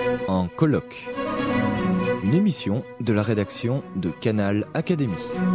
En colloque. Une émission de la rédaction de Canal Académie.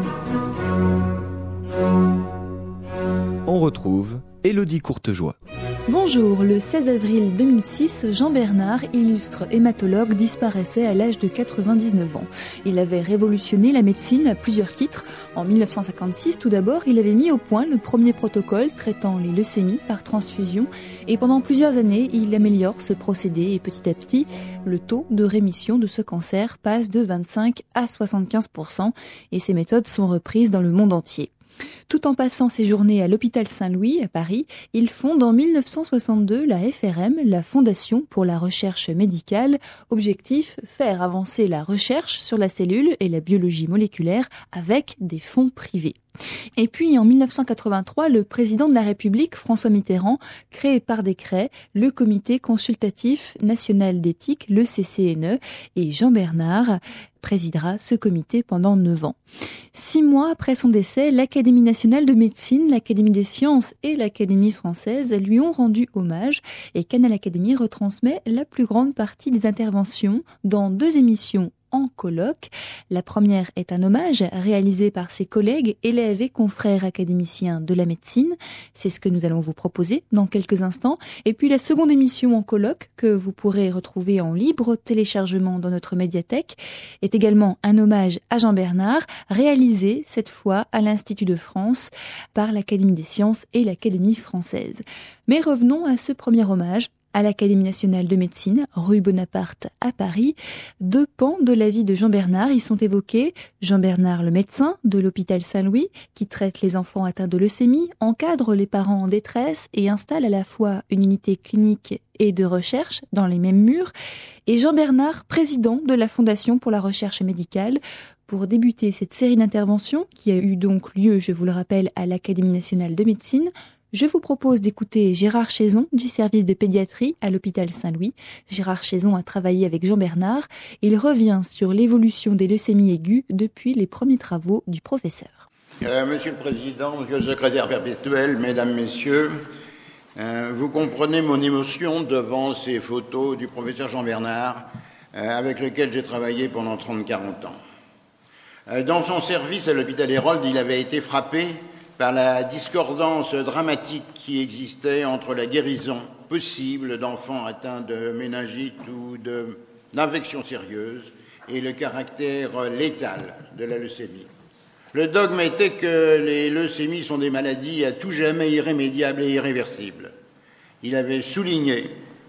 On retrouve Élodie Courtejoie. Bonjour, le 16 avril 2006, Jean Bernard, illustre hématologue, disparaissait à l'âge de 99 ans. Il avait révolutionné la médecine à plusieurs titres. En 1956, tout d'abord, il avait mis au point le premier protocole traitant les leucémies par transfusion. Et pendant plusieurs années, il améliore ce procédé et petit à petit, le taux de rémission de ce cancer passe de 25 à 75%. Et ces méthodes sont reprises dans le monde entier. Tout en passant ses journées à l'hôpital Saint-Louis, à Paris, il fonde en 1962 la FRM, la Fondation pour la recherche médicale. Objectif, faire avancer la recherche sur la cellule et la biologie moléculaire avec des fonds privés. Et puis en 1983, le président de la République, François Mitterrand, crée par décret le Comité consultatif national d'éthique, le CCNE, et Jean Bernard présidera ce comité pendant 9 ans. 6 mois après son décès, l'Académie nationale de médecine, l'Académie des sciences et l'Académie française lui ont rendu hommage et Canal Académie retransmet la plus grande partie des interventions dans 2 émissions en colloque. La première est un hommage réalisé par ses collègues, élèves et confrères académiciens de la médecine. C'est ce que nous allons vous proposer dans quelques instants. Et puis la seconde émission en colloque, que vous pourrez retrouver en libre téléchargement dans notre médiathèque, est également un hommage à Jean Bernard, réalisé cette fois à l'Institut de France par l'Académie des sciences et l'Académie française. Mais revenons à ce premier hommage à l'Académie nationale de médecine, rue Bonaparte à Paris. 2 pans de la vie de Jean Bernard y sont évoqués. Jean Bernard, le médecin de l'hôpital Saint-Louis, qui traite les enfants atteints de leucémie, encadre les parents en détresse et installe à la fois une unité clinique et de recherche dans les mêmes murs. Et Jean Bernard, président de la Fondation pour la recherche médicale. Pour débuter cette série d'interventions, qui a eu donc lieu, je vous le rappelle, à l'Académie nationale de médecine, je vous propose d'écouter Gérard Chaison du service de pédiatrie à l'hôpital Saint-Louis. Gérard Chaison a travaillé avec Jean Bernard. Il revient sur l'évolution des leucémies aiguës depuis les premiers travaux du professeur. Monsieur le Président, Monsieur le Secrétaire perpétuel, Mesdames, Messieurs, vous comprenez mon émotion devant ces photos du professeur Jean Bernard avec lequel j'ai travaillé pendant 30-40 ans. Dans son service à l'hôpital Hérold, il avait été frappé par la discordance dramatique qui existait entre la guérison possible d'enfants atteints de méningite ou d'infections sérieuses et le caractère létal de la leucémie. Le dogme était que les leucémies sont des maladies à tout jamais irrémédiables et irréversibles. Il avait souligné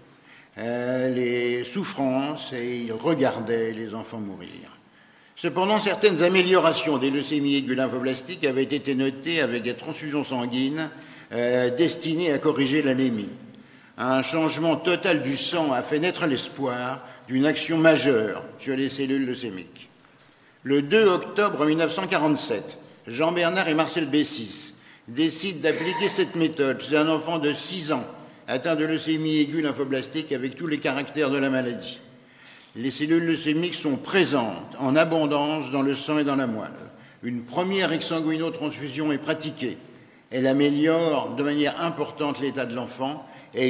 les souffrances et il regardait les enfants mourir. Cependant, certaines améliorations des leucémies aiguës lymphoblastiques avaient été notées avec des transfusions sanguines destinées à corriger l'anémie. Un changement total du sang a fait naître l'espoir d'une action majeure sur les cellules leucémiques. Le 2 octobre 1947, Jean Bernard et Marcel Bessis décident d'appliquer cette méthode chez un enfant de 6 ans atteint de leucémie aiguë lymphoblastique avec tous les caractères de la maladie. Les cellules leucémiques sont présentes en abondance dans le sang et dans la moelle. Une première exsanguino-transfusion est pratiquée. Elle améliore de manière importante l'état de l'enfant et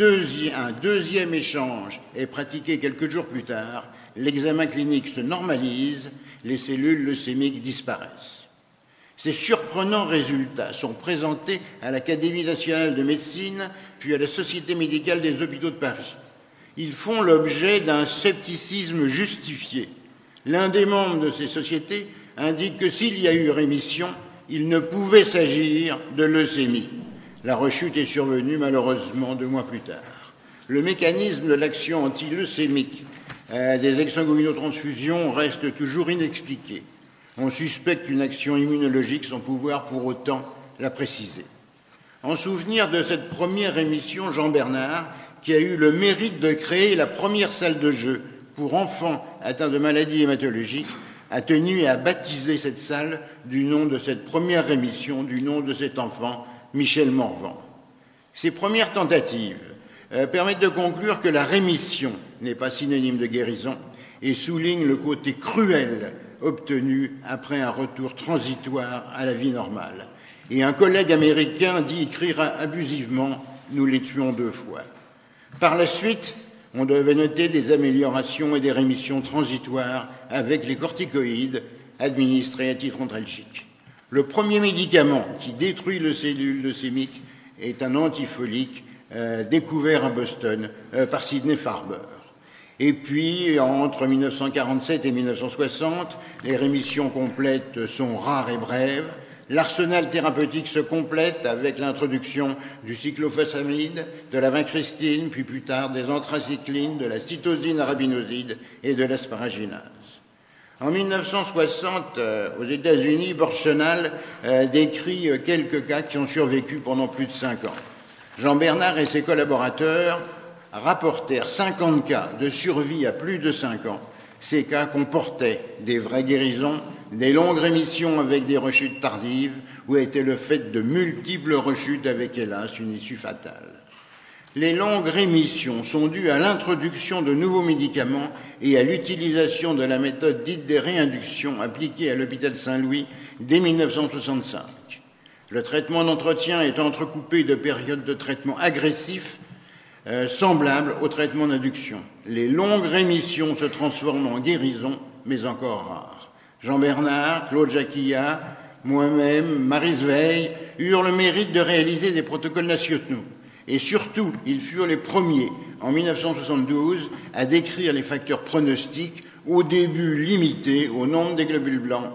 un deuxième échange est pratiqué quelques jours plus tard. L'examen clinique se normalise, les cellules leucémiques disparaissent. Ces surprenants résultats sont présentés à l'Académie nationale de médecine puis à la Société médicale des hôpitaux de Paris. Ils font l'objet d'un scepticisme justifié. L'un des membres de ces sociétés indique que s'il y a eu rémission, il ne pouvait s'agir de leucémie. La rechute est survenue malheureusement 2 mois plus tard. Le mécanisme de l'action anti-leucémique des exsanguino-transfusions reste toujours inexpliqué. On suspecte une action immunologique sans pouvoir pour autant la préciser. En souvenir de cette première émission, Jean Bernard, qui a eu le mérite de créer la première salle de jeu pour enfants atteints de maladies hématologiques, a tenu à baptiser cette salle du nom de cette première émission, du nom de cet enfant, Michel Morvan. Ces premières tentatives permettent de conclure que la rémission n'est pas synonyme de guérison et soulignent le côté cruel obtenu après un retour transitoire à la vie normale. Et un collègue américain dit écrire abusivement « Nous les tuons 2 fois ». Par la suite, On devait noter des améliorations et des rémissions transitoires avec les corticoïdes administrés à titre antalgique. Le premier médicament qui détruit le cellule leucémique est un antifolique découvert à Boston par Sidney Farber. Et puis, entre 1947 et 1960, les rémissions complètes sont rares et brèves. L'arsenal thérapeutique se complète avec l'introduction du cyclophosphamide, de la vincristine, puis plus tard des anthracyclines, de la cytosine arabinoside et de l'asparaginase. En 1960, aux États-Unis, Borchenal décrit quelques cas qui ont survécu pendant plus de 5 ans. Jean Bernard et ses collaborateurs rapportèrent 50 cas de survie à plus de 5 ans. Ces cas comportaient des vraies guérisons, des longues rémissions avec des rechutes tardives, ou étaient le fait de multiples rechutes avec, hélas, une issue fatale. Les longues rémissions sont dues à l'introduction de nouveaux médicaments et à l'utilisation de la méthode dite des réinductions appliquée à l'hôpital Saint-Louis dès 1965. Le traitement d'entretien est entrecoupé de périodes de traitement agressifs semblables au traitement d'induction. Les longues rémissions se transforment en guérisons, mais encore rares. Jean Bernard, Claude Jacquillat, moi-même, Maryse Veil eurent le mérite de réaliser des protocoles nationaux. Et surtout, ils furent les premiers, en 1972, à décrire les facteurs pronostiques, au début limités au nombre des globules blancs,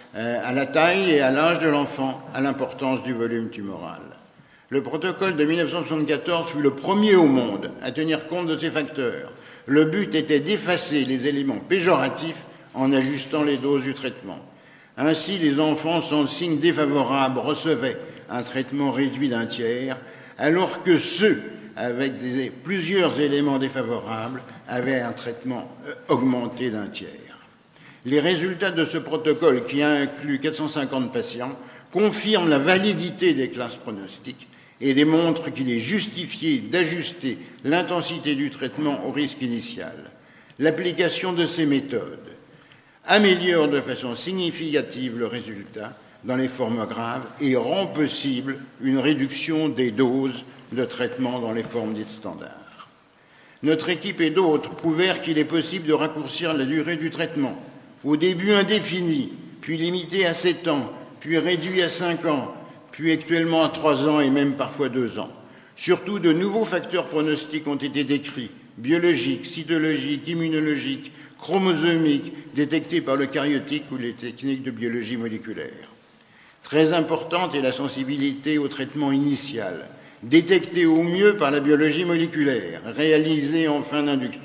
à la taille et à l'âge de l'enfant, à l'importance du volume tumoral. Le protocole de 1974 fut le premier au monde à tenir compte de ces facteurs. Le but était d'effacer les éléments péjoratifs en ajustant les doses du traitement. Ainsi, les enfants sans signe défavorable recevaient un traitement réduit d'un tiers, alors que ceux avec plusieurs éléments défavorables avaient un traitement augmenté d'un tiers. Les résultats de ce protocole, qui inclut 450 patients, confirment la validité des classes pronostiques et démontrent qu'il est justifié d'ajuster l'intensité du traitement au risque initial. L'application de ces méthodes améliore de façon significative le résultat dans les formes graves et rend possible une réduction des doses de traitement dans les formes dites standards. Notre équipe et d'autres prouvèrent qu'il est possible de raccourcir la durée du traitement, au début indéfini, puis limité à 7 ans, puis réduit à 5 ans, puis actuellement à 3 ans et même parfois 2 ans. Surtout, de nouveaux facteurs pronostiques ont été décrits, biologiques, cytologiques, immunologiques, chromosomiques, détectés par le cariotype ou les techniques de biologie moléculaire. Très importante est la sensibilité au traitement initial, détectée au mieux par la biologie moléculaire, réalisée en fin d'induction.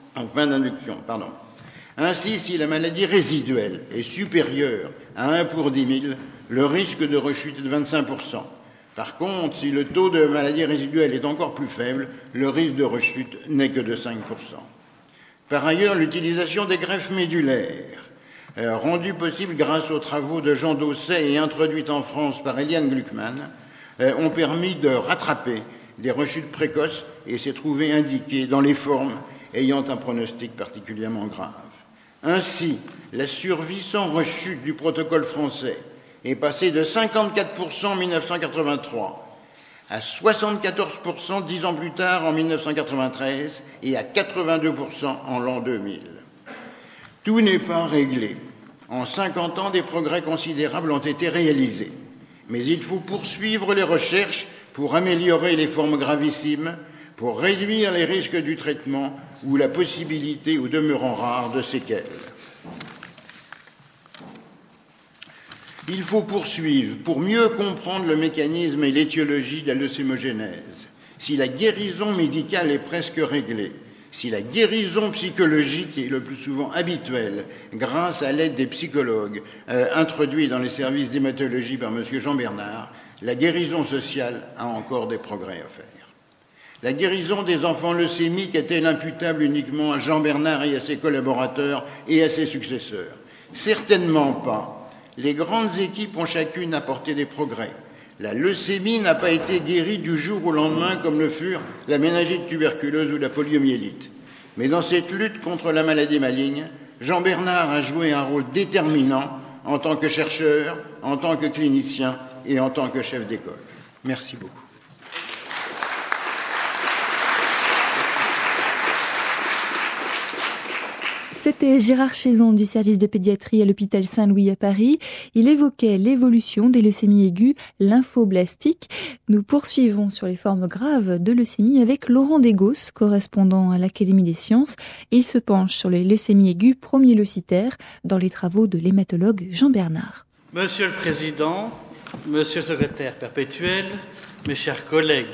Ainsi, si la maladie résiduelle est supérieure à 1 pour 10 000, le risque de rechute est de 25%. Par contre, si le taux de maladie résiduelle est encore plus faible, le risque de rechute n'est que de 5%. Par ailleurs, l'utilisation des greffes médulaires, rendue possible grâce aux travaux de Jean Dosset et introduite en France par Eliane Gluckman, ont permis de rattraper des rechutes précoces et s'est trouvé indiqué dans les formes ayant un pronostic particulièrement grave. Ainsi, la survie sans rechute du protocole français est passée de 54% en 1983 à 74% 10 ans plus tard en 1993 et à 82% en l'an 2000. Tout n'est pas réglé. En 50 ans, des progrès considérables ont été réalisés. Mais il faut poursuivre les recherches pour améliorer les formes gravissimes, pour réduire les risques du traitement ou la possibilité, au demeurant rare, de séquelles. Il faut poursuivre pour mieux comprendre le mécanisme et l'étiologie de la leucémogénèse. Si la guérison médicale est presque réglée, si la guérison psychologique est le plus souvent habituelle, grâce à l'aide des psychologues introduits dans les services d'hématologie par M. Jean Bernard, la guérison sociale a encore des progrès à faire. La guérison des enfants leucémiques est-elle imputable uniquement à Jean Bernard et à ses collaborateurs et à ses successeurs? Certainement pas. Les grandes équipes ont chacune apporté des progrès. La leucémie n'a pas été guérie du jour au lendemain comme le furent la méningite tuberculeuse ou la poliomyélite. Mais dans cette lutte contre la maladie maligne, Jean Bernard a joué un rôle déterminant en tant que chercheur, en tant que clinicien et en tant que chef d'école. Merci beaucoup. C'était Gérard Chaison du service de pédiatrie à l'hôpital Saint-Louis à Paris. Il évoquait l'évolution des leucémies aiguës lymphoblastiques. Nous poursuivons sur les formes graves de leucémie avec Laurent Dégos, correspondant à l'Académie des sciences. Il se penche sur les leucémies aiguës promyélocytaires dans les travaux de l'hématologue Jean Bernard. Monsieur le Président, Monsieur le Secrétaire perpétuel, mes chers collègues,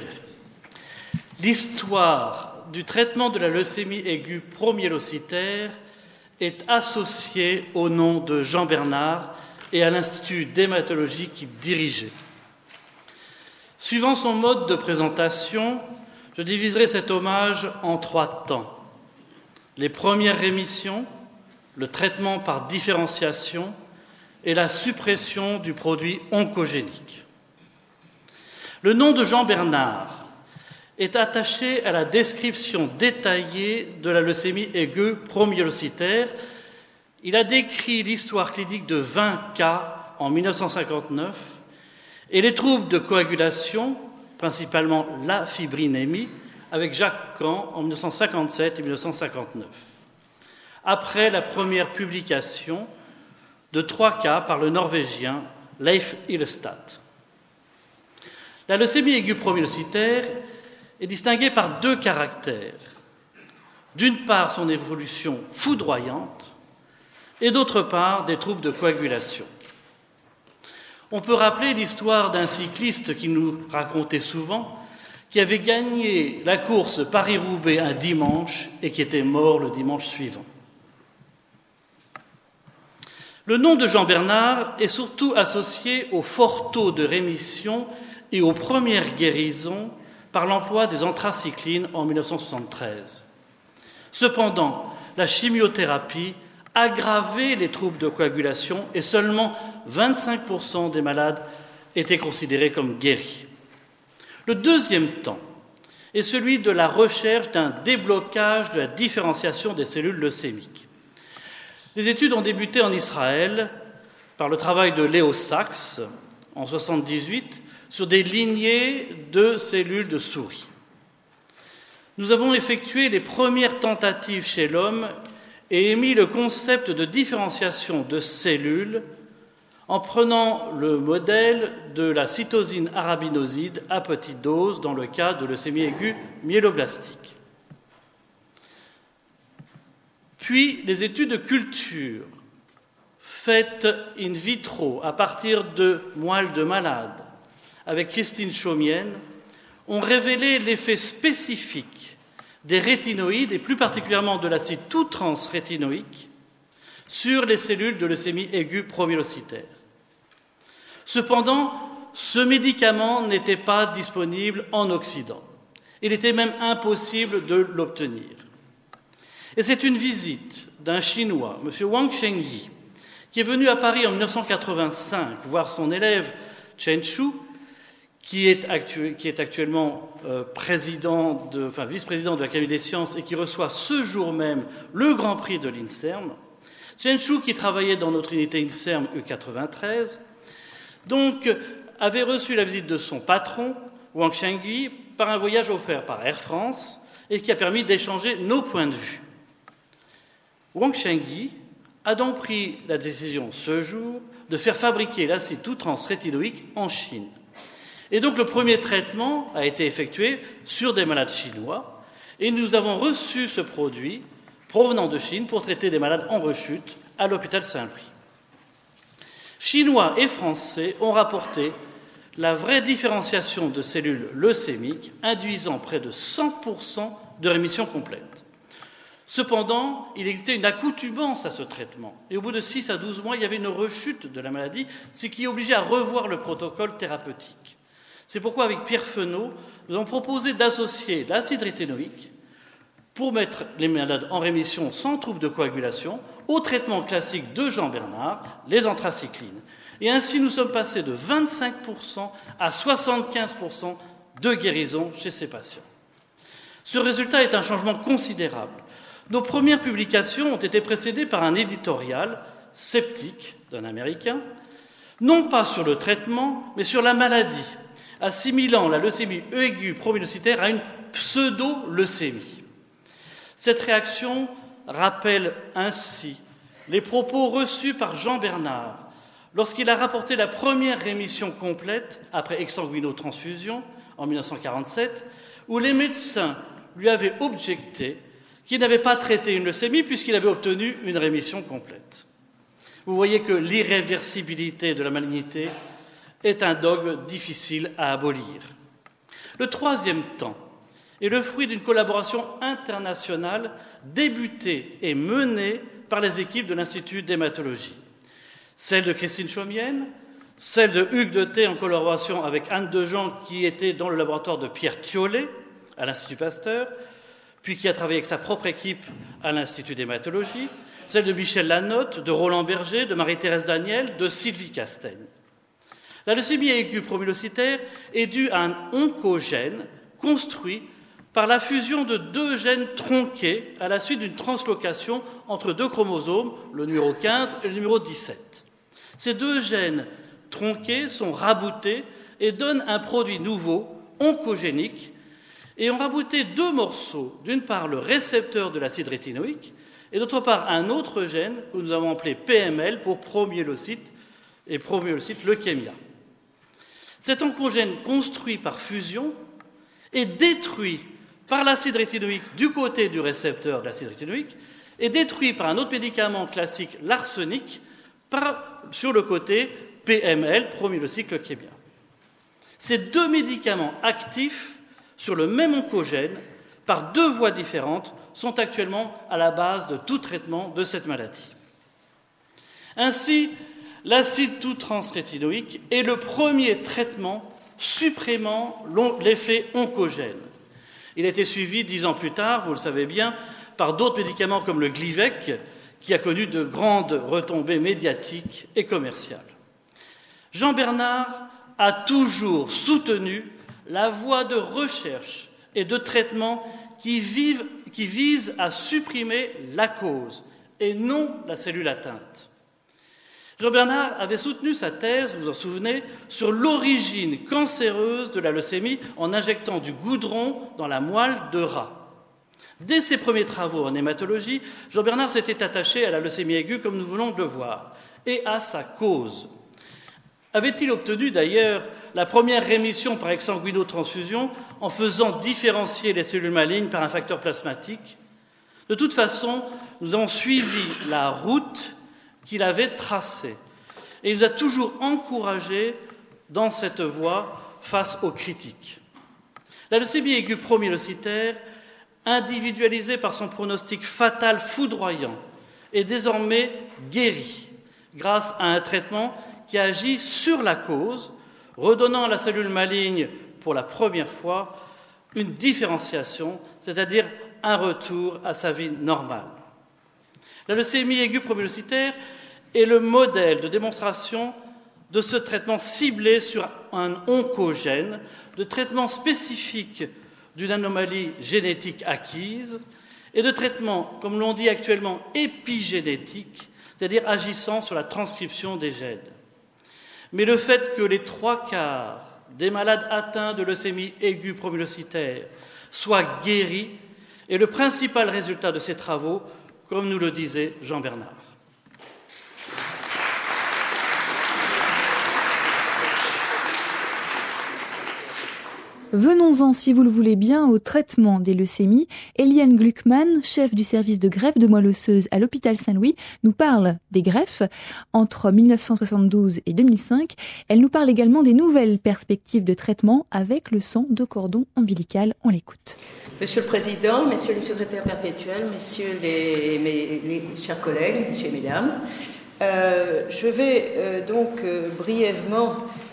l'histoire du traitement de la leucémie aiguë promyélocytaire est associée au nom de Jean Bernard et à l'Institut d'hématologie qu'il dirigeait. Suivant son mode de présentation, je diviserai cet hommage en 3 temps. Les premières rémissions, le traitement par différenciation et la suppression du produit oncogénique. Le nom de Jean Bernard est attaché à la description détaillée de la leucémie aiguë promyélocytaire. Il a décrit l'histoire clinique de 20 cas en 1959 et les troubles de coagulation, principalement la fibrinémie, avec Jacques Camp en 1957 et 1959. Après la première publication de 3 cas par le Norvégien Leif Illestad. La leucémie aiguë promyélocytaire est distinguée par 2 caractères. D'une part, son évolution foudroyante, et d'autre part, des troubles de coagulation. On peut rappeler l'histoire d'un cycliste qui nous racontait souvent, qui avait gagné la course Paris-Roubaix un dimanche et qui était mort le dimanche suivant. Le nom de Jean Bernard est surtout associé au fort taux de rémission et aux premières guérisons par l'emploi des anthracyclines en 1973. Cependant, la chimiothérapie aggravait les troubles de coagulation et seulement 25% des malades étaient considérés comme guéris. Le deuxième temps est celui de la recherche d'un déblocage de la différenciation des cellules leucémiques. Les études ont débuté en Israël par le travail de Leo Sachs en 1978 sur des lignées de cellules de souris. Nous avons effectué les premières tentatives chez l'homme et émis le concept de différenciation de cellules en prenant le modèle de la cytosine arabinoside à petite dose dans le cas de leucémie aiguë myéloblastique. Puis, les études de culture faites in vitro à partir de moelle de malade avec Christine Chaumienne ont révélé l'effet spécifique des rétinoïdes et plus particulièrement de l'acide tout-transrétinoïque sur les cellules de leucémie aiguë promyélocytaire. Cependant, ce médicament n'était pas disponible en Occident. Il était même impossible de l'obtenir. Et c'est une visite d'un Chinois, M. Wang Chengyi, qui est venu à Paris en 1985 voir son élève Chen Shu, qui est actuellement vice-président de l'Académie des sciences et qui reçoit ce jour même le Grand Prix de l'INSERM. Chen Shu, qui travaillait dans notre unité INSERM U93, donc avait reçu la visite de son patron, Wang Chengyi, par un voyage offert par Air France et qui a permis d'échanger nos points de vue. Wang Chengyi a donc pris la décision ce jour de faire fabriquer l'acide tout-transrétinoïque en Chine. Et donc le premier traitement a été effectué sur des malades chinois et nous avons reçu ce produit provenant de Chine pour traiter des malades en rechute à l'hôpital Saint-Louis. Chinois et Français ont rapporté la vraie différenciation de cellules leucémiques induisant près de 100% de rémission complète. Cependant, il existait une accoutumance à ce traitement et au bout de 6 à 12 mois, il y avait une rechute de la maladie, ce qui obligeait à revoir le protocole thérapeutique. C'est pourquoi, avec Pierre Fenot, nous avons proposé d'associer l'acide rétinoïque pour mettre les malades en rémission sans trouble de coagulation au traitement classique de Jean Bernard, les anthracyclines. Et ainsi, nous sommes passés de 25% à 75% de guérison chez ces patients. Ce résultat est un changement considérable. Nos premières publications ont été précédées par un éditorial sceptique d'un Américain, non pas sur le traitement, mais sur la maladie, assimilant la leucémie aiguë promyélocytaire à une pseudo-leucémie. Cette réaction rappelle ainsi les propos reçus par Jean Bernard lorsqu'il a rapporté la première rémission complète après exsanguino-transfusion en 1947, où les médecins lui avaient objecté qu'il n'avait pas traité une leucémie puisqu'il avait obtenu une rémission complète. Vous voyez que l'irréversibilité de la malignité est un dogme difficile à abolir. Le troisième temps est le fruit d'une collaboration internationale débutée et menée par les équipes de l'Institut d'hématologie. Celle de Christine Chaumienne, celle de Hugues Detet en collaboration avec Anne Dejean qui était dans le laboratoire de Pierre Thiollet à l'Institut Pasteur, puis qui a travaillé avec sa propre équipe à l'Institut d'hématologie, celle de Michel Lanotte, de Roland Berger, de Marie-Thérèse Daniel, de Sylvie Castaigne. La leucémie aiguë promyelocytaire est due à un oncogène construit par la fusion de deux gènes tronqués à la suite d'une translocation entre deux chromosomes, le numéro 15 et le numéro 17. Ces deux gènes tronqués sont raboutés et donnent un produit nouveau, oncogénique, et ont rabouté deux morceaux, d'une part le récepteur de l'acide rétinoïque, et d'autre part un autre gène que nous avons appelé PML pour promyélocyte et promyélocyte leukémia. Cet oncogène construit par fusion est détruit par l'acide rétinoïque du côté du récepteur de l'acide rétinoïque et détruit par un autre médicament classique, l'arsenic, sur le côté PML, promyélocyte leukémia. Ces deux médicaments actifs sur le même oncogène, par deux voies différentes, sont actuellement à la base de tout traitement de cette maladie. Ainsi, l'acide tout-transrétinoïque est le premier traitement supprimant l'effet oncogène. Il a été suivi 10 ans plus tard, vous le savez bien, par d'autres médicaments comme le Glivec, qui a connu de grandes retombées médiatiques et commerciales. Jean Bernard a toujours soutenu la voie de recherche et de traitement qui vise à supprimer la cause et non la cellule atteinte. Jean Bernard avait soutenu sa thèse, vous vous en souvenez, sur l'origine cancéreuse de la leucémie en injectant du goudron dans la moelle de rat. Dès ses premiers travaux en hématologie, Jean Bernard s'était attaché à la leucémie aiguë, comme nous venons de le voir, et à sa cause. Avait-il obtenu d'ailleurs la première rémission par exsanguino-transfusion en faisant différencier les cellules malignes par un facteur plasmatique? De toute façon, nous avons suivi la route qu'il avait tracée et il nous a toujours encouragés dans cette voie face aux critiques. La leucémie aiguë promyélocytaire, individualisée par son pronostic fatal foudroyant, est désormais guérie grâce à un traitement qui agit sur la cause, redonnant à la cellule maligne pour la première fois une différenciation, c'est-à-dire un retour à sa vie normale. La leucémie aiguë promyélocytaire est le modèle de démonstration de ce traitement ciblé sur un oncogène, de traitement spécifique d'une anomalie génétique acquise et de traitement, comme l'on dit actuellement, épigénétique, c'est-à-dire agissant sur la transcription des gènes. Mais le fait que les 3/4 des malades atteints de leucémie aiguë promyélocytaire soient guéris est le principal résultat de ces travaux, comme nous le disait Jean Bernard. Venons-en, si vous le voulez bien, au traitement des leucémies. Eliane Gluckmann, chef du service de greffe de moelle osseuse à l'hôpital Saint-Louis, nous parle des greffes entre 1972 et 2005. Elle nous parle également des nouvelles perspectives de traitement avec le sang de cordon ombilical. On l'écoute. Monsieur le Président, Messieurs les secrétaires perpétuels, Messieurs les chers collègues, Messieurs et Mesdames, je vais donc brièvement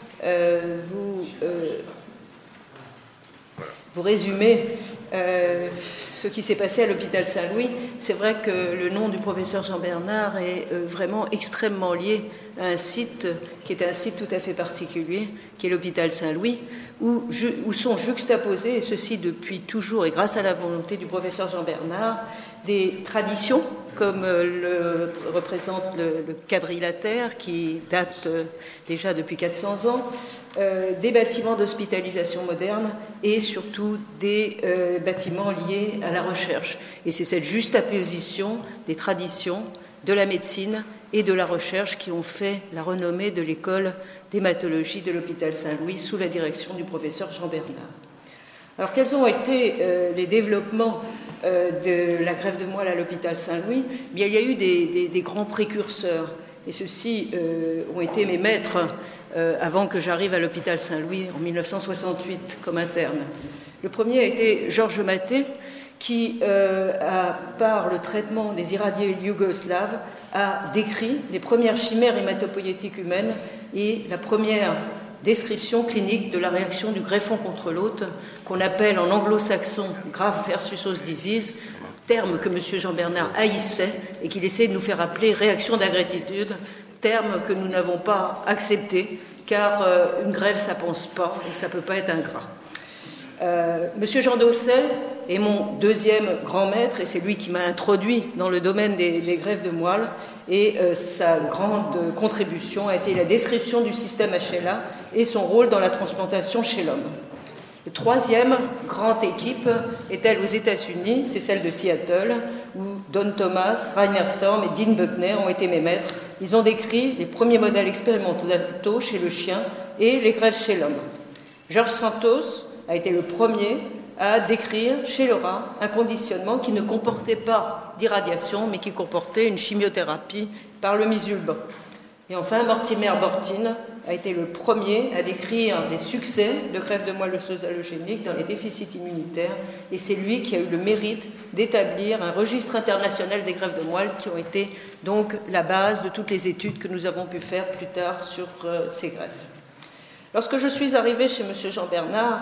vous résumer ce qui s'est passé à l'hôpital Saint-Louis. C'est vrai que le nom du professeur Jean Bernard est vraiment extrêmement lié à un site qui est un site tout à fait particulier, qui est l'hôpital Saint-Louis, où sont juxtaposées, et ceci depuis toujours et grâce à la volonté du professeur Jean Bernard, des traditions comme le représente le quadrilatère qui date déjà depuis 400 ans, des bâtiments d'hospitalisation moderne et surtout des bâtiments liés à la recherche. Et c'est cette l'opposition des traditions, de la médecine et de la recherche qui ont fait la renommée de l'école d'hématologie de l'hôpital Saint-Louis sous la direction du professeur Jean Bernard. Alors, quels ont été les développements de la greffe de moelle à l'hôpital Saint-Louis? Bien, il y a eu des grands précurseurs, et ceux-ci ont été mes maîtres avant que j'arrive à l'hôpital Saint-Louis en 1968 comme interne. Le premier a été Georges Maté, qui, par le traitement des irradiés yougoslaves, a décrit les premières chimères hématopoïétiques humaines et la première description clinique de la réaction du greffon contre l'hôte, qu'on appelle en anglo-saxon graft versus host disease, terme que M. Jean Bernard haïssait et qu'il essayait de nous faire appeler réaction d'ingratitude, terme que nous n'avons pas accepté, car une greffe, ça ne pense pas et ça ne peut pas être ingrat. Monsieur Jean Dosset est mon deuxième grand maître et c'est lui qui m'a introduit dans le domaine des greffes de moelle, et sa grande contribution a été la description du système HLA et son rôle dans la transplantation chez l'homme. Le troisième grande équipe est elle aux États-Unis, c'est celle de Seattle, où Don Thomas, Rainer Storm et Dean Buckner ont été mes maîtres. Ils ont décrit les premiers modèles expérimentaux chez le chien et les greffes chez l'homme. Georges Santos a été le premier à décrire chez le rat un conditionnement qui ne comportait pas d'irradiation, mais qui comportait une chimiothérapie par le misulban. Et enfin, Mortimer Bortin a été le premier à décrire des succès de greffe de moelle osseuse allogénique dans les déficits immunitaires, et c'est lui qui a eu le mérite d'établir un registre international des greffes de moelle qui ont été donc la base de toutes les études que nous avons pu faire plus tard sur ces greffes. Lorsque je suis arrivée chez M. Jean Bernard,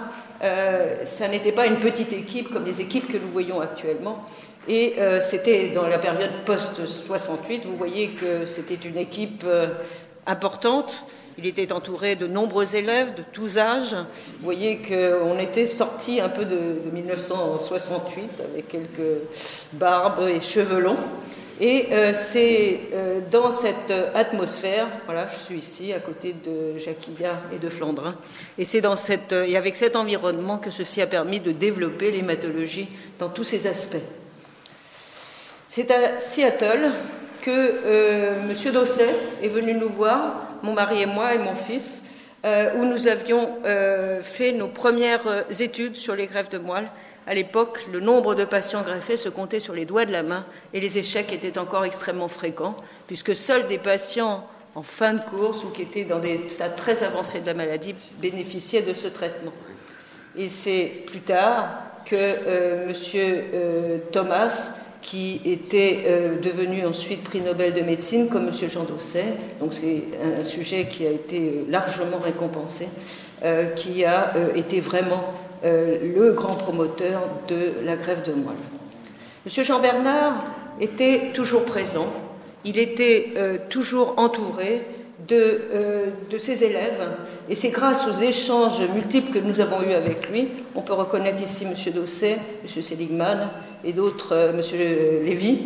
ça n'était pas une petite équipe comme les équipes que nous voyons actuellement, et c'était dans la période post-68. Vous voyez que c'était une équipe importante. Il était entouré de nombreux élèves de tous âges. Vous voyez qu'on était sortis un peu de 1968 avec quelques barbes et cheveux longs. Et c'est dans cette atmosphère, voilà, je suis ici à côté de Jacquilla et de Flandrin, et c'est et avec cet environnement que ceci a permis de développer l'hématologie dans tous ses aspects. C'est à Seattle que M. Dosset est venu nous voir, mon mari et moi et mon fils, où nous avions fait nos premières études sur les greffes de moelle. À l'époque, le nombre de patients greffés se comptait sur les doigts de la main et les échecs étaient encore extrêmement fréquents, puisque seuls des patients en fin de course ou qui étaient dans des stades très avancés de la maladie bénéficiaient de ce traitement. Et c'est plus tard que M. Thomas, qui était devenu ensuite prix Nobel de médecine, comme M. Jean Dosset, donc c'est un sujet qui a été largement récompensé, qui a été vraiment le grand promoteur de la greffe de moelle. M. Jean Bernard était toujours présent, il était toujours entouré de ses élèves, et c'est grâce aux échanges multiples que nous avons eus avec lui, on peut reconnaître ici M. Dosset, M. Seligman et d'autres, M. Lévy,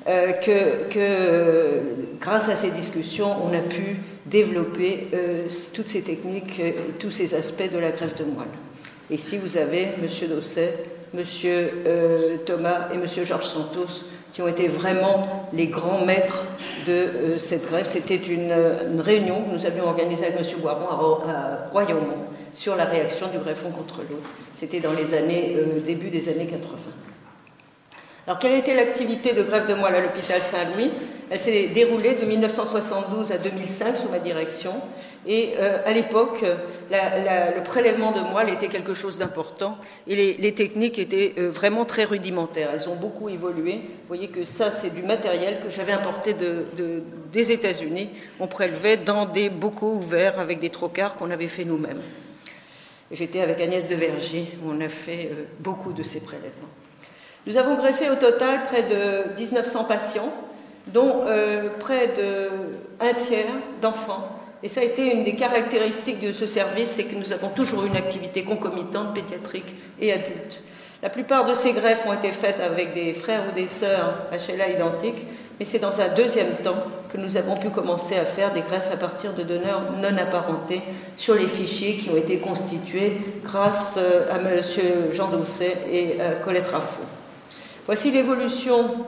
que grâce à ces discussions, on a pu développer toutes ces techniques et tous ces aspects de la greffe de moelle. Et ici, vous avez M. Dosset, M. Thomas et M. Georges Santos, qui ont été vraiment les grands maîtres de cette greffe. C'était une réunion que nous avions organisée avec M. Boiron à Royaumont sur la réaction du greffon contre l'autre. C'était dans les années, début des années 80. Alors, quelle a été l'activité de greffe de moelle à l'hôpital Saint-Louis? Elle s'est déroulée de 1972 à 2005 sous ma direction. Et à l'époque, le prélèvement de moelle était quelque chose d'important. Et les techniques étaient vraiment très rudimentaires. Elles ont beaucoup évolué. Vous voyez que ça, c'est du matériel que j'avais importé des États-Unis. On prélevait dans des bocaux ouverts avec des trocars qu'on avait fait nous-mêmes. J'étais avec Agnès de Vergy, où on a fait beaucoup de ces prélèvements. Nous avons greffé au total près de 1900 patients, dont près d'un tiers d'enfants. Et ça a été une des caractéristiques de ce service, c'est que nous avons toujours une activité concomitante, pédiatrique et adulte. La plupart de ces greffes ont été faites avec des frères ou des sœurs HLA identiques, mais c'est dans un deuxième temps que nous avons pu commencer à faire des greffes à partir de donneurs non apparentés sur les fichiers qui ont été constitués grâce à M. Jean Dosset et à Colette Raffaud. Voici l'évolution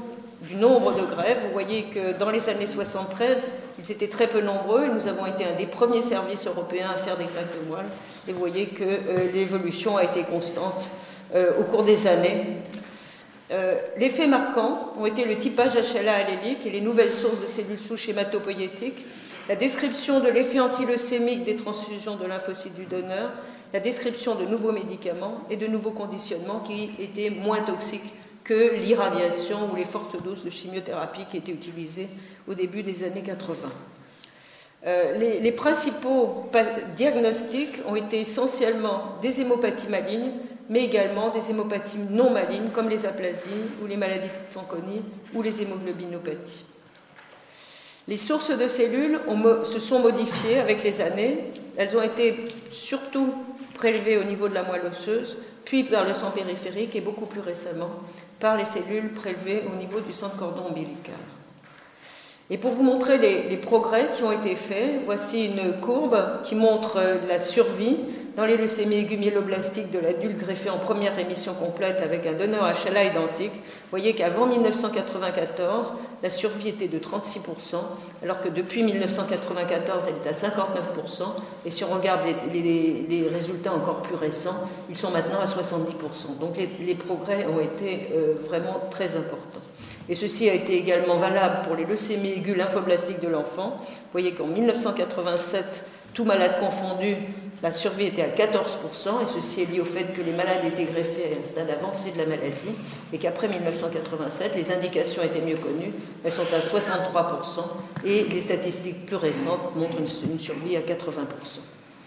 du nombre de grèves. Vous voyez que dans les années 73, ils étaient très peu nombreux et nous avons été un des premiers services européens à faire des grèves de moelle. Et vous voyez que l'évolution a été constante au cours des années. Les faits marquants ont été le typage HLA allélique et les nouvelles sources de cellules souches hématopoïétiques, la description de l'effet antileucémique des transfusions de lymphocytes du donneur, la description de nouveaux médicaments et de nouveaux conditionnements qui étaient moins toxiques que l'irradiation ou les fortes doses de chimiothérapie qui étaient utilisées au début des années 80. Les principaux diagnostics ont été essentiellement des hémopathies malignes, mais également des hémopathies non malignes comme les aplasies ou les maladies de Fanconi ou les hémoglobinopathies. Les sources de cellules se sont modifiées avec les années. Elles ont été surtout prélevées au niveau de la moelle osseuse, puis par le sang périphérique et beaucoup plus récemment par les cellules prélevées au niveau du sang de cordon ombilical. Et pour vous montrer les progrès qui ont été faits, voici une courbe qui montre la survie dans les leucémies aiguës myéloblastiques de l'adulte greffé en première rémission complète avec un donneur HLA identique. Vous voyez qu'avant 1994, la survie était de 36%, alors que depuis 1994, elle est à 59%. Et si on regarde les résultats encore plus récents, ils sont maintenant à 70%. Donc les progrès ont été vraiment très importants. Et ceci a été également valable pour les leucémies aiguës lymphoblastiques de l'enfant. Vous voyez qu'en 1987, tout malade confondu, la survie était à 14%, et ceci est lié au fait que les malades étaient greffés à un stade avancé de la maladie, et qu'après 1987, les indications étaient mieux connues, elles sont à 63%, et les statistiques plus récentes montrent une survie à 80%.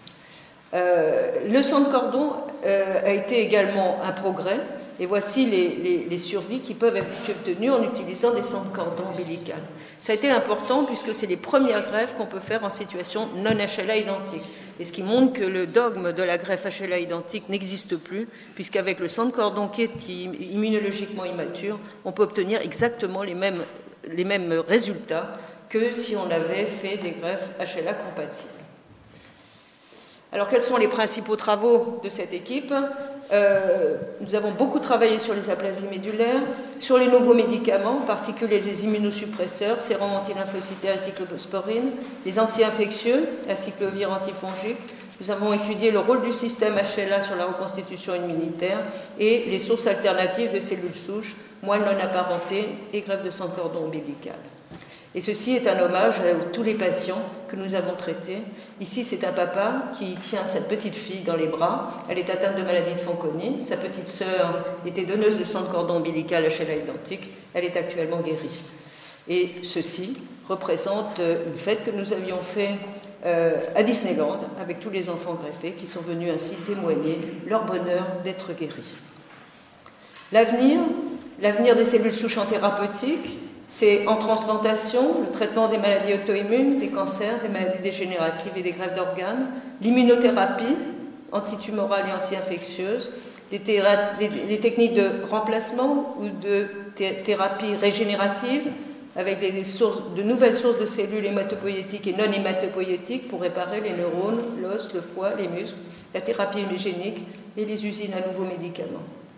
Le sang de cordon a été également un progrès, et voici les survies qui peuvent être obtenues en utilisant des sangs de cordon ombilical. Ça a été important puisque c'est les premières greffes qu'on peut faire en situation non HLA identique. Et ce qui montre que le dogme de la greffe HLA identique n'existe plus, puisqu'avec le sang de cordon qui est immunologiquement immature, on peut obtenir exactement les mêmes résultats que si on avait fait des greffes HLA compatibles. Alors, quels sont les principaux travaux de cette équipe ? Nous avons beaucoup travaillé sur les aplasies médulaires, sur les nouveaux médicaments, en particulier les immunosuppresseurs, sérum antilymphocytaire et cyclosporine, les anti-infectieux, acyclovir antifongique. Nous avons étudié le rôle du système HLA sur la reconstitution immunitaire et les sources alternatives de cellules souches, moelle non apparentée et greffe de sang de cordon ombilical. Et ceci est un hommage à tous les patients que nous avons traités. Ici, c'est un papa qui tient sa petite fille dans les bras. Elle est atteinte de maladie de Fanconi. Sa petite sœur était donneuse de sang de cordon ombilical HLA identique. Elle est actuellement guérie. Et ceci représente le fait que nous avions fait à Disneyland avec tous les enfants greffés qui sont venus ainsi témoigner leur bonheur d'être guéris. L'avenir des cellules souches en thérapeutique, c'est en transplantation, le traitement des maladies auto-immunes, des cancers, des maladies dégénératives et des greffes d'organes, l'immunothérapie antitumorale et anti-infectieuse, les techniques de remplacement ou de thérapie régénérative avec de nouvelles sources de cellules hématopoïétiques et non hématopoïétiques pour réparer les neurones, l'os, le foie, les muscles, la thérapie immunogénique et les usines à nouveaux médicaments.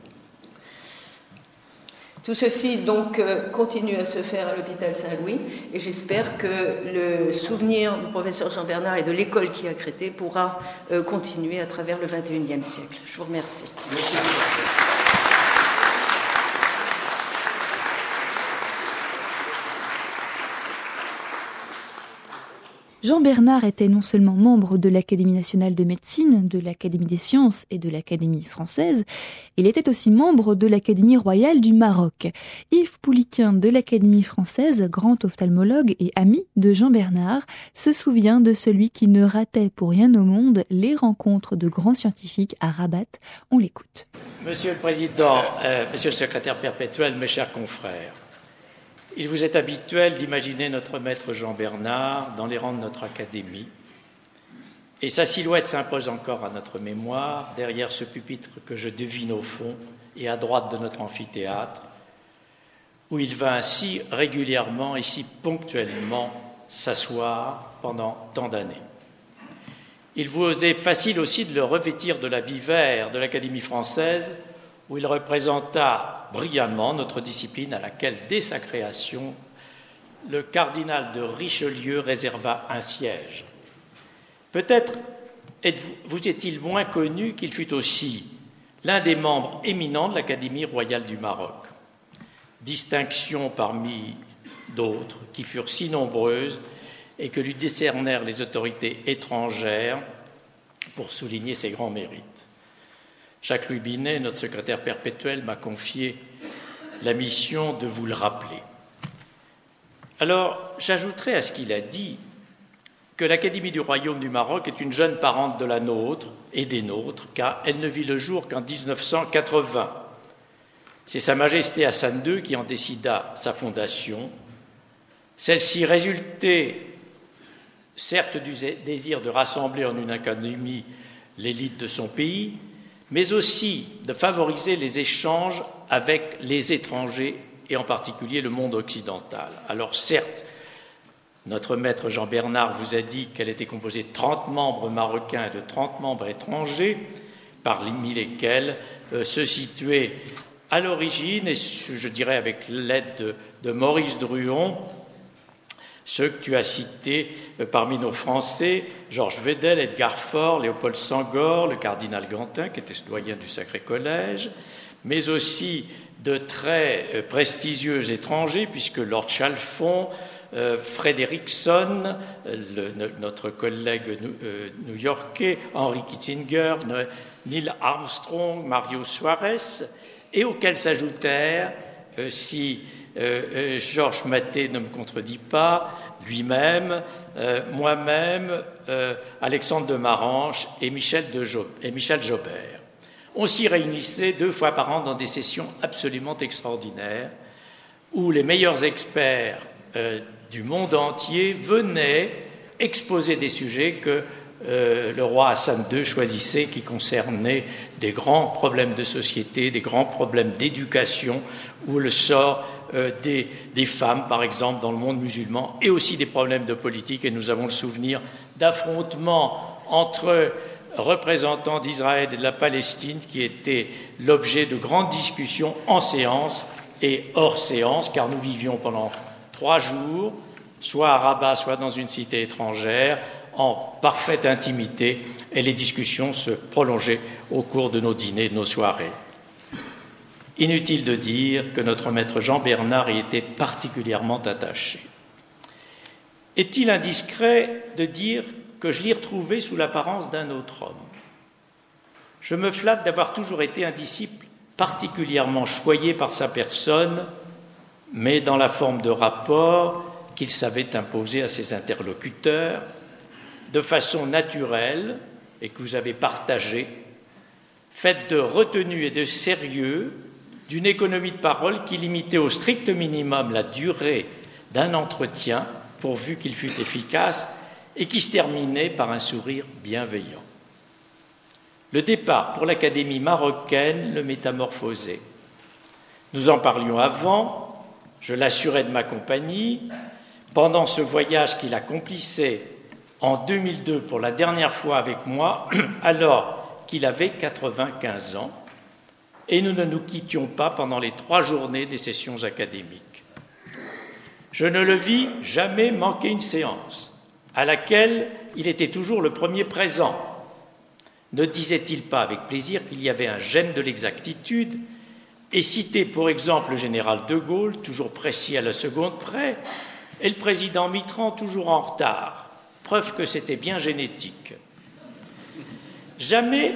Tout ceci, donc, continue à se faire à l'hôpital Saint-Louis et j'espère que le souvenir du professeur Jean Bernard et de l'école qui a créé pourra continuer à travers le XXIe siècle. Je vous remercie. Merci. Jean Bernard était non seulement membre de l'Académie nationale de médecine, de l'Académie des sciences et de l'Académie française, il était aussi membre de l'Académie royale du Maroc. Yves Pouliquin de l'Académie française, grand ophtalmologue et ami de Jean Bernard, se souvient de celui qui ne ratait pour rien au monde les rencontres de grands scientifiques à Rabat. On l'écoute. Monsieur le Président, Monsieur le Secrétaire perpétuel, mes chers confrères, il vous est habituel d'imaginer notre maître Jean Bernard dans les rangs de notre Académie, et sa silhouette s'impose encore à notre mémoire derrière ce pupitre que je devine au fond et à droite de notre amphithéâtre, où il va si régulièrement et si ponctuellement s'asseoir pendant tant d'années. Il vous est facile aussi de le revêtir de l'habit vert de l'Académie française où il représenta brillamment notre discipline à laquelle, dès sa création, le cardinal de Richelieu réserva un siège. Peut-être vous est-il moins connu qu'il fut aussi l'un des membres éminents de l'Académie royale du Maroc. Distinction parmi d'autres qui furent si nombreuses et que lui décernèrent les autorités étrangères pour souligner ses grands mérites. Jacques-Louis Binet, notre secrétaire perpétuel, m'a confié la mission de vous le rappeler. Alors, j'ajouterai à ce qu'il a dit que l'Académie du Royaume du Maroc est une jeune parente de la nôtre et des nôtres, car elle ne vit le jour qu'en 1980. C'est Sa Majesté Hassan II qui en décida sa fondation. Celle-ci résultait certes du désir de rassembler en une académie l'élite de son pays, mais aussi de favoriser les échanges avec les étrangers et en particulier le monde occidental. Alors certes, notre maître Jean Bernard vous a dit qu'elle était composée de 30 membres marocains et de 30 membres étrangers, parmi lesquels se situaient à l'origine, et je dirais avec l'aide de Maurice Druon, ceux que tu as cités parmi nos Français, Georges Vedel, Edgar Faure, Léopold Senghor, le cardinal Gantin, qui était doyen du Sacré Collège, mais aussi de très prestigieux étrangers, puisque Lord Chalfont, Frederickson, notre collègue new-yorkais, Henry Kissinger, Neil Armstrong, Mario Suarez, et auxquels s'ajoutèrent, si Georges Mathé ne me contredit pas, lui-même, moi-même, Alexandre de Maranche et Michel Jobert. On s'y réunissait 2 fois par an dans des sessions absolument extraordinaires où les meilleurs experts du monde entier venaient exposer des sujets que le roi Hassan II choisissait, qui concernaient des grands problèmes de société, des grands problèmes d'éducation, ou le sort des femmes, par exemple, dans le monde musulman, et aussi des problèmes de politique. Et nous avons le souvenir d'affrontements entre représentants d'Israël et de la Palestine qui étaient l'objet de grandes discussions en séance et hors séance, car nous vivions pendant 3 jours, soit à Rabat, soit dans une cité étrangère, en parfaite intimité, et les discussions se prolongeaient au cours de nos dîners, de nos soirées. Inutile de dire que notre maître Jean Bernard y était particulièrement attaché. Est-il indiscret de dire que je l'y retrouvais sous l'apparence d'un autre homme? Je me flatte d'avoir toujours été un disciple particulièrement choyé par sa personne, mais dans la forme de rapport qu'il savait imposer à ses interlocuteurs, de façon naturelle, et que vous avez partagée, faite de retenue et de sérieux, d'une économie de parole qui limitait au strict minimum la durée d'un entretien, pourvu qu'il fût efficace, et qui se terminait par un sourire bienveillant. Le départ pour l'Académie marocaine le métamorphosait. Nous en parlions avant, je l'assurais de ma compagnie, pendant ce voyage qu'il accomplissait en 2002 pour la dernière fois avec moi, alors qu'il avait 95 ans, et nous ne nous quittions pas pendant les 3 journées des sessions académiques. Je ne le vis jamais manquer une séance, à laquelle il était toujours le premier présent. Ne disait-il pas avec plaisir qu'il y avait un gène de l'exactitude, et citait pour exemple le général de Gaulle, toujours précis à la seconde près, et le président Mitterrand, toujours en retard, preuve que c'était bien génétique. Jamais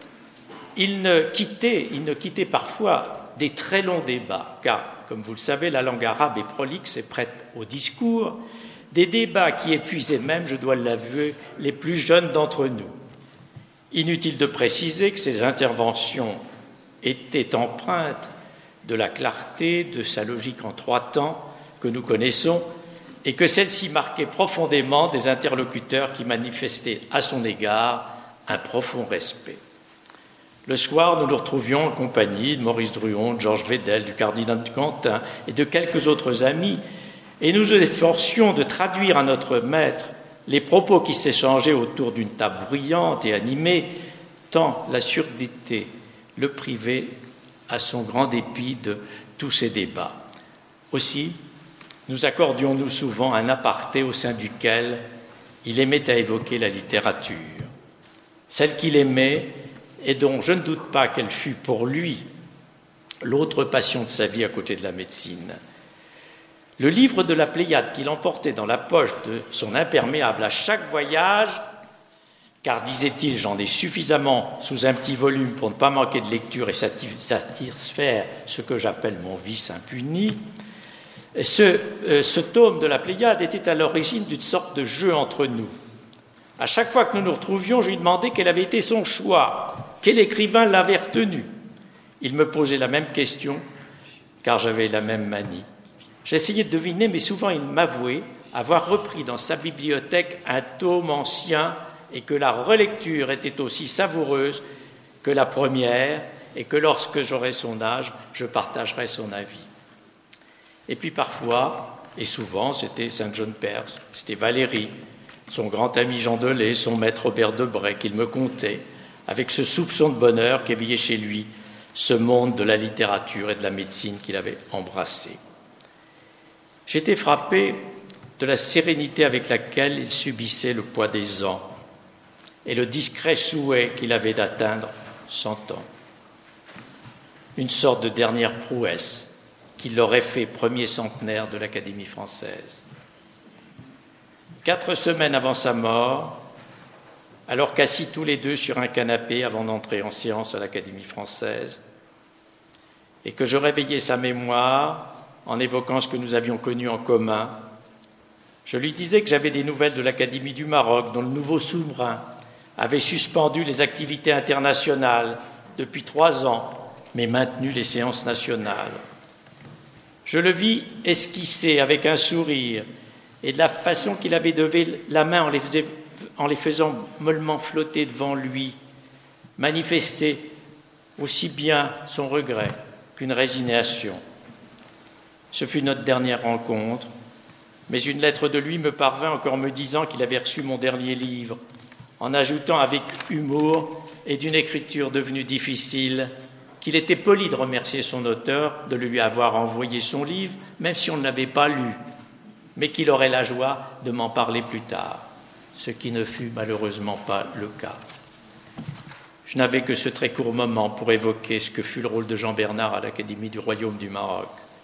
il ne quittait parfois des très longs débats, car, comme vous le savez, la langue arabe est prolixe et prête au discours, des débats qui épuisaient même, je dois l'avouer, les plus jeunes d'entre nous. Inutile de préciser que ces interventions étaient empreintes de la clarté, de sa logique en 3 temps que nous connaissons, et que celle-ci marquait profondément des interlocuteurs qui manifestaient à son égard un profond respect. Le soir, nous nous retrouvions en compagnie de Maurice Druon, de Georges Vedel, du cardinal Gantin et de quelques autres amis, et nous nous efforcions de traduire à notre maître les propos qui s'échangeaient autour d'une table bruyante et animée, tant la surdité le privait à son grand dépit de tous ces débats. Aussi, nous accordions-nous souvent un aparté au sein duquel il aimait à évoquer la littérature. Celle qu'il aimait et dont je ne doute pas qu'elle fut pour lui l'autre passion de sa vie à côté de la médecine. Le livre de la Pléiade qu'il emportait dans la poche de son imperméable à chaque voyage, car, disait-il, j'en ai suffisamment sous un petit volume pour ne pas manquer de lecture et satisfaire ce que j'appelle mon vice impuni, ce tome de la Pléiade était à l'origine d'une sorte de jeu entre nous. À chaque fois que nous nous retrouvions, je lui demandais quel avait été son choix, quel écrivain l'avait retenu. Il me posait la même question, car j'avais la même manie. J'essayais de deviner, mais souvent il m'avouait avoir repris dans sa bibliothèque un tome ancien et que la relecture était aussi savoureuse que la première et que lorsque j'aurai son âge, je partagerai son avis. Et puis parfois, et souvent, c'était Saint John Perse, c'était Valéry, son grand ami Jean Delay, son maître Robert Debray, qu'il me contait, avec ce soupçon de bonheur qu'éveillait chez lui ce monde de la littérature et de la médecine qu'il avait embrassé. J'étais frappé de la sérénité avec laquelle il subissait le poids des ans et le discret souhait qu'il avait d'atteindre 100 ans. Une sorte de dernière prouesse qui l'aurait fait premier centenaire de l'Académie française. 4 semaines avant sa mort, alors qu'assis tous les deux sur un canapé avant d'entrer en séance à l'Académie française, et que je réveillais sa mémoire en évoquant ce que nous avions connu en commun, je lui disais que j'avais des nouvelles de l'Académie du Maroc, dont le nouveau souverain avait suspendu les activités internationales depuis 3 ans, mais maintenu les séances nationales. Je le vis esquisser avec un sourire et de la façon qu'il avait levé la main en les faisant mollement flotter devant lui, manifester aussi bien son regret qu'une résignation. Ce fut notre dernière rencontre, mais une lettre de lui me parvint encore me disant qu'il avait reçu mon dernier livre, en ajoutant avec humour et d'une écriture devenue difficile qu'il était poli de remercier son auteur de lui avoir envoyé son livre, même si on ne l'avait pas lu, mais qu'il aurait la joie de m'en parler plus tard, ce qui ne fut malheureusement pas le cas. Je n'avais que ce très court moment pour évoquer ce que fut le rôle de Jean Bernard à l'Académie du Royaume du Maroc.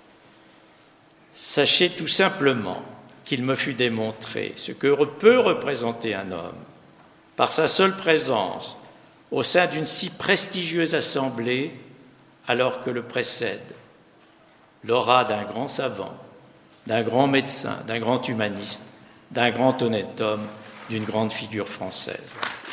Sachez tout simplement qu'il me fut démontré ce que peut représenter un homme par sa seule présence au sein d'une si prestigieuse assemblée alors que le précède l'aura d'un grand savant, d'un grand médecin, d'un grand humaniste, d'un grand honnête homme, d'une grande figure française.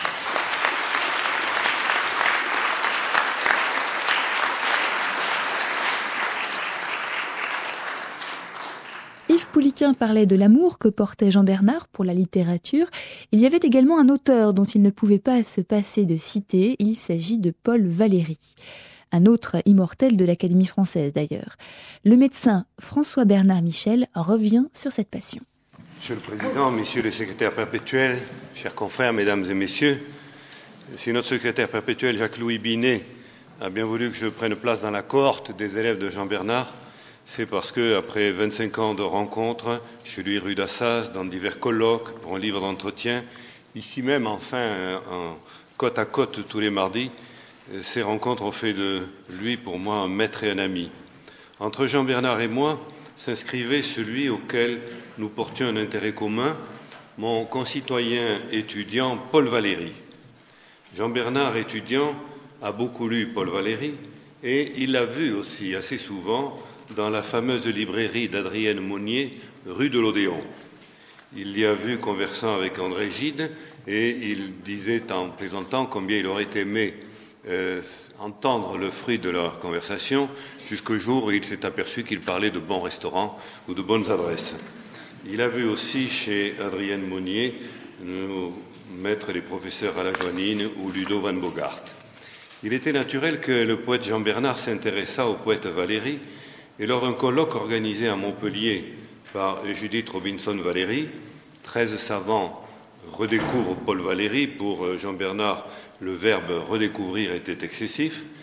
Yves Pouliquen parlait de l'amour que portait Jean Bernard pour la littérature. Il y avait également un auteur dont il ne pouvait pas se passer de citer. Il s'agit de Paul Valéry, un autre immortel de l'Académie française d'ailleurs. Le médecin François Bernard Michel revient sur cette passion. Monsieur le Président, Messieurs les secrétaires perpétuels, chers confrères, Mesdames et Messieurs, si notre secrétaire perpétuel Jacques-Louis Binet a bien voulu que je prenne place dans la cohorte des élèves de Jean Bernard, c'est parce que, après 25 ans de rencontres, chez lui rue d'Assas, dans divers colloques, pour un livre d'entretien, ici même, enfin, en côte à côte tous les mardis, ces rencontres ont fait de lui, pour moi, un maître et un ami. Entre Jean Bernard et moi s'inscrivait celui auquel nous portions un intérêt commun, mon concitoyen étudiant Paul Valéry. Jean Bernard, étudiant, a beaucoup lu Paul Valéry et il l'a vu aussi assez souvent dans la fameuse librairie d'Adrienne Monnier, rue de l'Odéon. Il l'y a vu conversant avec André Gide et il disait en plaisantant combien il aurait aimé entendre le fruit de leur conversation jusqu'au jour où il s'est aperçu qu'il parlait de bons restaurants ou de bonnes adresses. Il a vu aussi chez Adrienne Monnier nos maîtres les professeurs à la Joannine ou Ludo van Bogart. Il était naturel que le poète Jean Bernard s'intéressât au poète Valéry et lors d'un colloque organisé à Montpellier par Judith Robinson Valéry, 13 savants redécouvrent Paul Valéry. Pour Jean Bernard, le verbe redécouvrir était excessif.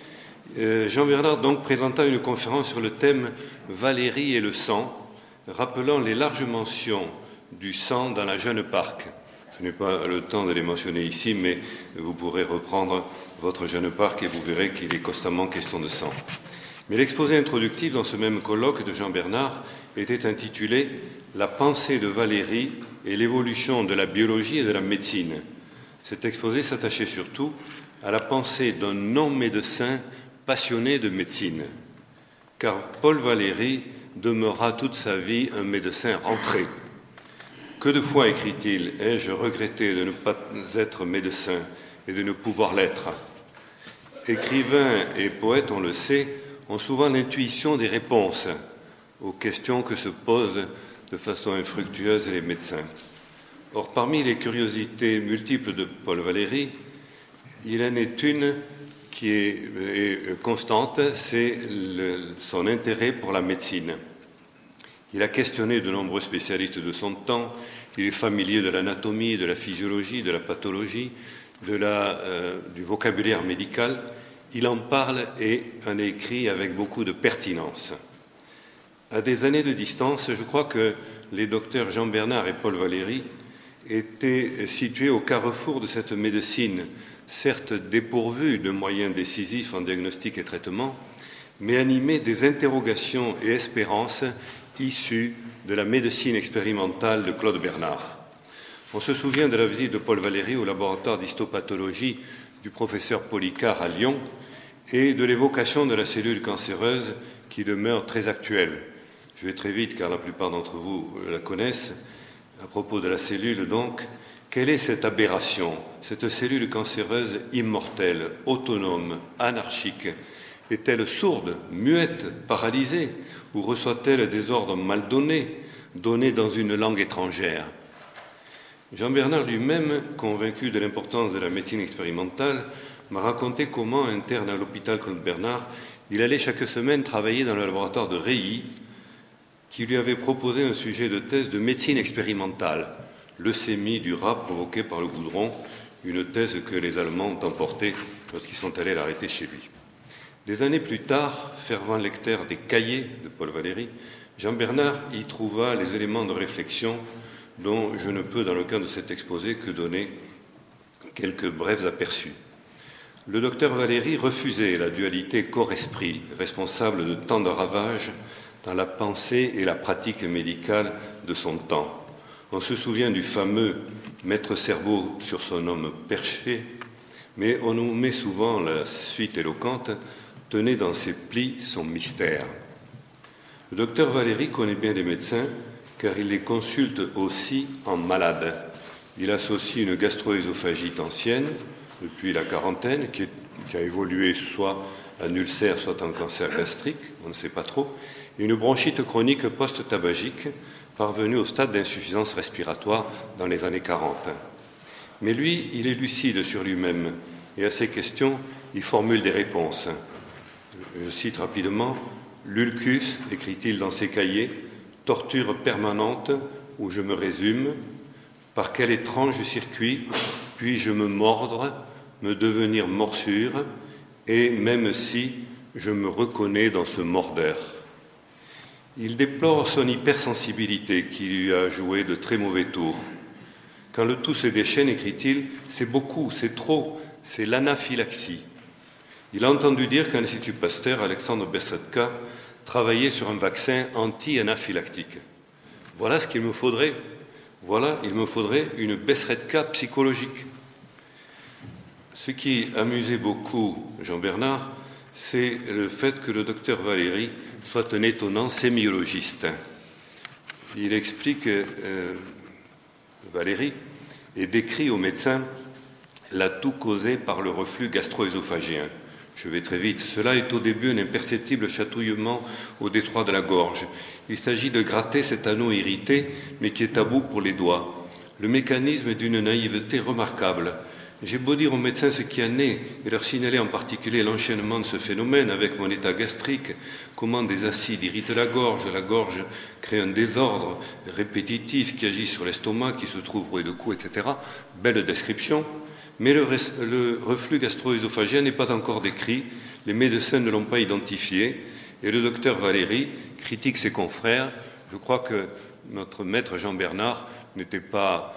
Jean Bernard donc présenta une conférence sur le thème « Valérie et le sang », rappelant les larges mentions du sang dans la Jeune Parc. Je n'ai pas le temps de les mentionner ici, mais vous pourrez reprendre votre Jeune Parc et vous verrez qu'il est constamment question de sang. Mais l'exposé introductif dans ce même colloque de Jean Bernard était intitulé « La pensée de Valérie et l'évolution de la biologie et de la médecine ». Cet exposé s'attachait surtout à la pensée d'un non-médecin passionné de médecine, car Paul Valéry demeura toute sa vie un médecin rentré. Que de fois, écrit-il, ai-je regretté de ne pas être médecin et de ne pouvoir l'être. Écrivains et poètes, on le sait, ont souvent l'intuition des réponses aux questions que se posent de façon infructueuse les médecins. Or, parmi les curiosités multiples de Paul Valéry, il en est une qui est constante, c'est son intérêt pour la médecine. Il a questionné de nombreux spécialistes de son temps, il est familier de l'anatomie, de la physiologie, de la pathologie, du vocabulaire médical. Il en parle et en écrit avec beaucoup de pertinence. À des années de distance, je crois que les docteurs Jean Bernard et Paul Valéry étaient situés au carrefour de cette médecine, certes dépourvue de moyens décisifs en diagnostic et traitement, mais animée des interrogations et espérances issues de la médecine expérimentale de Claude Bernard. On se souvient de la visite de Paul Valéry au laboratoire d'histopathologie du professeur Policard à Lyon et de l'évocation de la cellule cancéreuse qui demeure très actuelle. Je vais très vite car la plupart d'entre vous la connaissent. À propos de la cellule, donc, quelle est cette aberration, cette cellule cancéreuse immortelle, autonome, anarchique? Est-elle sourde, muette, paralysée, ou reçoit-elle des ordres mal donnés, donnés dans une langue étrangère? Jean Bernard lui-même, convaincu de l'importance de la médecine expérimentale, m'a raconté comment, interne à l'hôpital Claude Bernard, il allait chaque semaine travailler dans le laboratoire de Reilly, qui lui avait proposé un sujet de thèse de médecine expérimentale, leucémie du rat provoquée par le goudron, une thèse que les Allemands ont emportée lorsqu'ils sont allés l'arrêter chez lui. Des années plus tard, fervent lecteur des cahiers de Paul Valéry, Jean Bernard y trouva les éléments de réflexion dont je ne peux, dans le cadre de cet exposé, que donner quelques brefs aperçus. Le docteur Valéry refusait la dualité corps-esprit, responsable de tant de ravages dans la pensée et la pratique médicale de son temps. On se souvient du fameux maître cerveau sur son homme perché, mais on nous met souvent la suite éloquente « tenez dans ses plis son mystère ». Le docteur Valéry connaît bien les médecins car il les consulte aussi en malade. Il associe une gastro-œsophagite ancienne, depuis la quarantaine, qui a évolué soit en ulcère, soit en cancer gastrique, on ne sait pas trop, et une bronchite chronique post-tabagique parvenue au stade d'insuffisance respiratoire dans les années 40. Mais lui, il est lucide sur lui-même, et à ces questions, il formule des réponses. Je cite rapidement « L'ulcus », écrit-il dans ses cahiers, « torture permanente où je me résume, par quel étrange circuit puis-je me mordre, me devenir morsure, et même si je me reconnais dans ce mordeur ». Il déplore son hypersensibilité qui lui a joué de très mauvais tours. Quand le tout se déchaîne, écrit-il, c'est beaucoup, c'est trop, c'est l'anaphylaxie. Il a entendu dire qu'à l'Institut Pasteur, Alexandre Bessetka travaillait sur un vaccin anti-anaphylactique. Voilà ce qu'il me faudrait. Voilà, il me faudrait une Bessetka psychologique. Ce qui amusait beaucoup Jean Bernard, c'est le fait que le docteur Valéry soit un étonnant sémiologiste. Il explique, Valéry, et décrit aux médecins la toux causée par le reflux gastro-œsophagien. Je vais très vite. Cela est au début un imperceptible chatouillement au détroit de la gorge. Il s'agit de gratter cet anneau irrité, mais qui est à bout pour les doigts. Le mécanisme est d'une naïveté remarquable. J'ai beau dire aux médecins ce qui en est et leur signaler en particulier l'enchaînement de ce phénomène avec mon état gastrique, comment des acides irritent la gorge crée un désordre répétitif qui agit sur l'estomac, qui se trouve roué de coups, etc. Belle description, mais le reflux gastro-œsophagien n'est pas encore décrit. les médecins ne l'ont pas identifié et le docteur Valéry critique ses confrères. Je crois que notre maître Jean Bernard n'était pas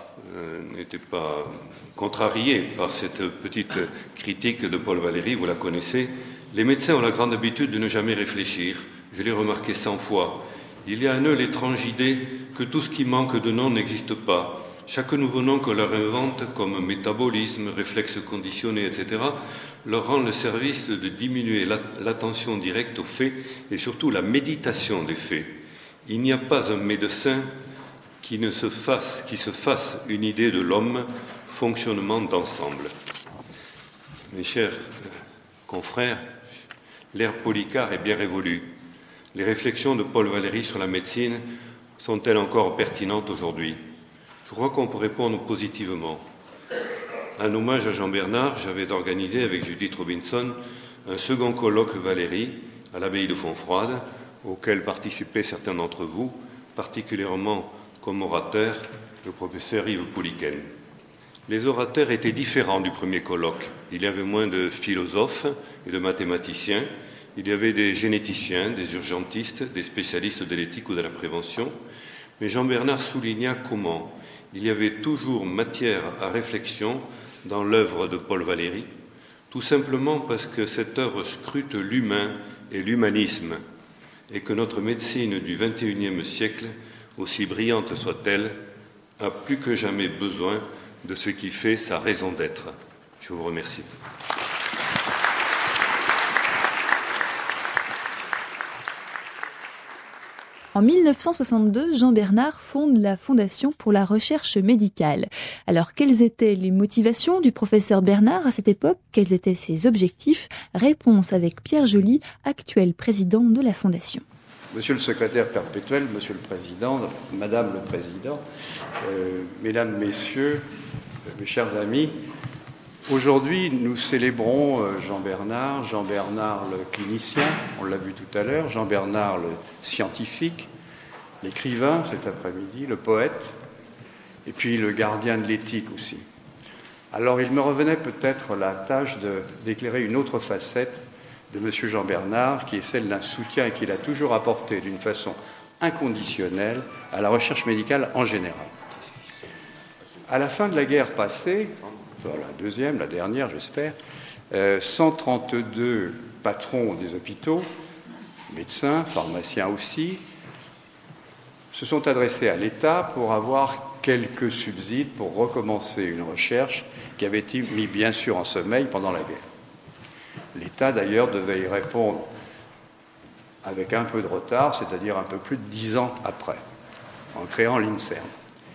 contrarié par cette petite critique de Paul Valéry, vous la connaissez. Les médecins ont la grande habitude de ne jamais réfléchir. Je l'ai remarqué 100 fois. Il y a en eux l'étrange idée que tout ce qui manque de nom n'existe pas. Chaque nouveau nom qu'on leur invente, comme métabolisme, réflexe conditionné, etc., leur rend le service de diminuer l'attention directe aux faits et surtout la méditation des faits. Il n'y a pas un médecin qui se fasse une idée de l'homme, fonctionnement d'ensemble. Mes chers confrères, l'ère Polycar est bien révolue. Les réflexions de Paul Valéry sur la médecine sont-elles encore pertinentes aujourd'hui? Je crois qu'on peut répondre positivement. Un hommage à Jean Bernard, j'avais organisé avec Judith Robinson un second colloque Valéry à l'abbaye de Fontfroide, auquel participaient certains d'entre vous, particulièrement comme orateur le professeur Yves Pouliken. Les orateurs étaient différents du premier colloque. Il y avait moins de philosophes et de mathématiciens. Il y avait des généticiens, des urgentistes, des spécialistes de l'éthique ou de la prévention. Mais Jean Bernard souligna comment il y avait toujours matière à réflexion dans l'œuvre de Paul Valéry, tout simplement parce que cette œuvre scrute l'humain et l'humanisme, et que notre médecine du XXIe siècle, aussi brillante soit-elle, a plus que jamais besoin de ce qui fait sa raison d'être. Je vous remercie. En 1962, Jean Bernard fonde la Fondation pour la recherche médicale. Alors, quelles étaient les motivations du professeur Bernard à cette époque? Quels étaient ses objectifs? Réponse avec Pierre Joly, actuel président de la Fondation. Monsieur le secrétaire perpétuel, Monsieur le Président, Madame le Président, Mesdames, Messieurs, mes chers amis, aujourd'hui nous célébrons Jean Bernard le clinicien, on l'a vu tout à l'heure, Jean Bernard le scientifique, l'écrivain cet après-midi, le poète, et puis le gardien de l'éthique aussi. Alors il me revenait peut-être la tâche d'éclairer une autre facette de M. Jean Bernard, qui est celle d'un soutien qu'il a toujours apporté d'une façon inconditionnelle à la recherche médicale en général. À la fin de la guerre passée, la dernière j'espère, 132 patrons des hôpitaux, médecins, pharmaciens aussi, se sont adressés à l'État pour avoir quelques subsides pour recommencer une recherche qui avait été mise bien sûr en sommeil pendant la guerre. L'État, d'ailleurs, devait y répondre avec un peu de retard, c'est-à-dire un peu plus de 10 ans après, en créant l'INSERM.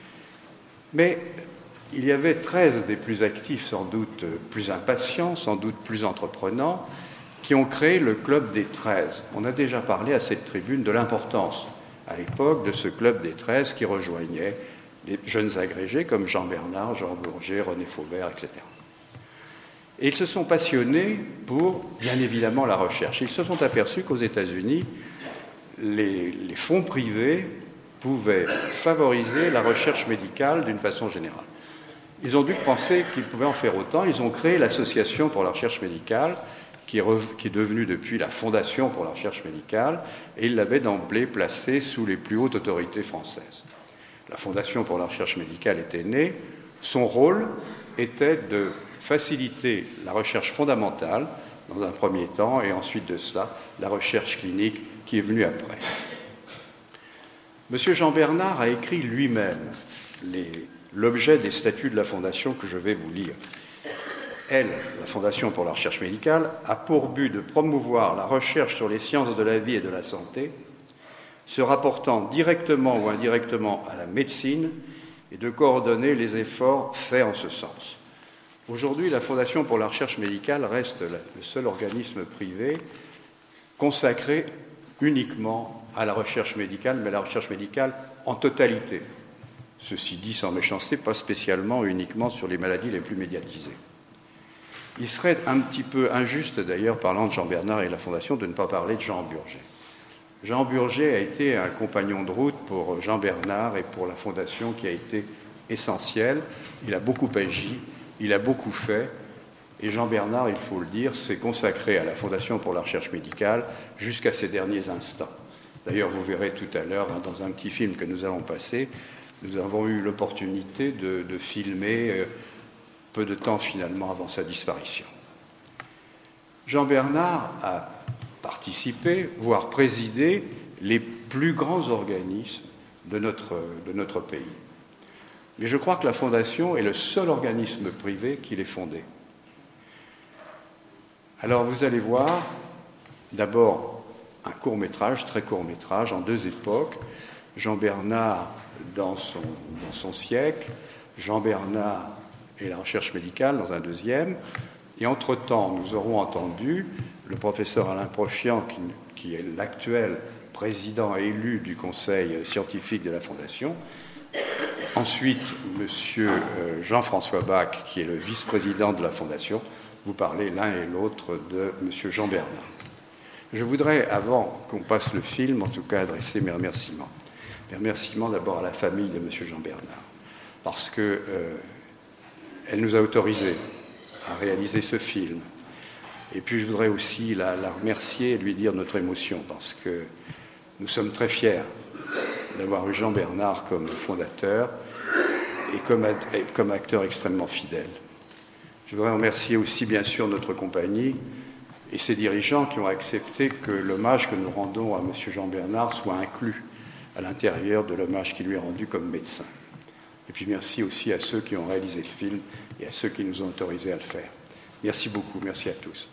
Mais il y avait 13 des plus actifs, sans doute plus impatients, sans doute plus entreprenants, qui ont créé le Club des 13. On a déjà parlé à cette tribune de l'importance, à l'époque, de ce Club des 13 qui rejoignait les jeunes agrégés comme Jean Bernard, Jean Bourget, René Faubert, etc. Et ils se sont passionnés pour, bien évidemment, la recherche. Ils se sont aperçus qu'aux États-Unis, les fonds privés pouvaient favoriser la recherche médicale d'une façon générale. Ils ont dû penser qu'ils pouvaient en faire autant. Ils ont créé l'Association pour la recherche médicale, qui est devenue depuis la Fondation pour la recherche médicale, et ils l'avaient d'emblée placée sous les plus hautes autorités françaises. La Fondation pour la recherche médicale était née. Son rôle était de faciliter la recherche fondamentale dans un premier temps et ensuite de cela la recherche clinique qui est venue après. Monsieur Jean Bernard a écrit lui-même l'objet des statuts de la Fondation que je vais vous lire. Elle, la Fondation pour la recherche médicale, a pour but de promouvoir la recherche sur les sciences de la vie et de la santé, se rapportant directement ou indirectement à la médecine et de coordonner les efforts faits en ce sens. Aujourd'hui, la Fondation pour la recherche médicale reste le seul organisme privé consacré uniquement à la recherche médicale, mais la recherche médicale en totalité. Ceci dit sans méchanceté, pas spécialement uniquement sur les maladies les plus médiatisées. Il serait un petit peu injuste d'ailleurs, parlant de Jean Bernard et de la Fondation, de ne pas parler de Jean Burger. Jean Burger a été un compagnon de route pour Jean Bernard et pour la Fondation qui a été essentiel. Il a beaucoup agi. Il a beaucoup fait, Et Jean Bernard, il faut le dire, s'est consacré à la Fondation pour la recherche médicale jusqu'à ses derniers instants. D'ailleurs, vous verrez tout à l'heure, dans un petit film que nous allons passer, nous avons eu l'opportunité de filmer peu de temps finalement avant sa disparition. Jean Bernard a participé, voire présidé, les plus grands organismes de notre pays. Mais je crois que la Fondation est le seul organisme privé qui l'ait fondé. Alors vous allez voir d'abord un court-métrage, très court-métrage, en deux époques. Jean Bernard dans son siècle, Jean Bernard et la recherche médicale dans un deuxième. Et entre-temps, nous aurons entendu le professeur Alain Prochian, qui est l'actuel président élu du conseil scientifique de la Fondation. Ensuite, monsieur Jean-François Bach, qui est le vice-président de la Fondation, vous parlez l'un et l'autre de monsieur Jean Bernard. Je voudrais, avant qu'on passe le film, en tout cas adresser mes remerciements. Mes remerciements d'abord à la famille de monsieur Jean Bernard, parce que elle nous a autorisés à réaliser ce film. Et puis je voudrais aussi la remercier et lui dire notre émotion, parce que nous sommes très fiers d'avoir eu Jean Bernard comme fondateur et comme acteur extrêmement fidèle. Je voudrais remercier aussi bien sûr notre compagnie et ses dirigeants qui ont accepté que l'hommage que nous rendons à M. Jean Bernard soit inclus à l'intérieur de l'hommage qui lui est rendu comme médecin. Et puis merci aussi à ceux qui ont réalisé le film et à ceux qui nous ont autorisés à le faire. Merci beaucoup, merci à tous.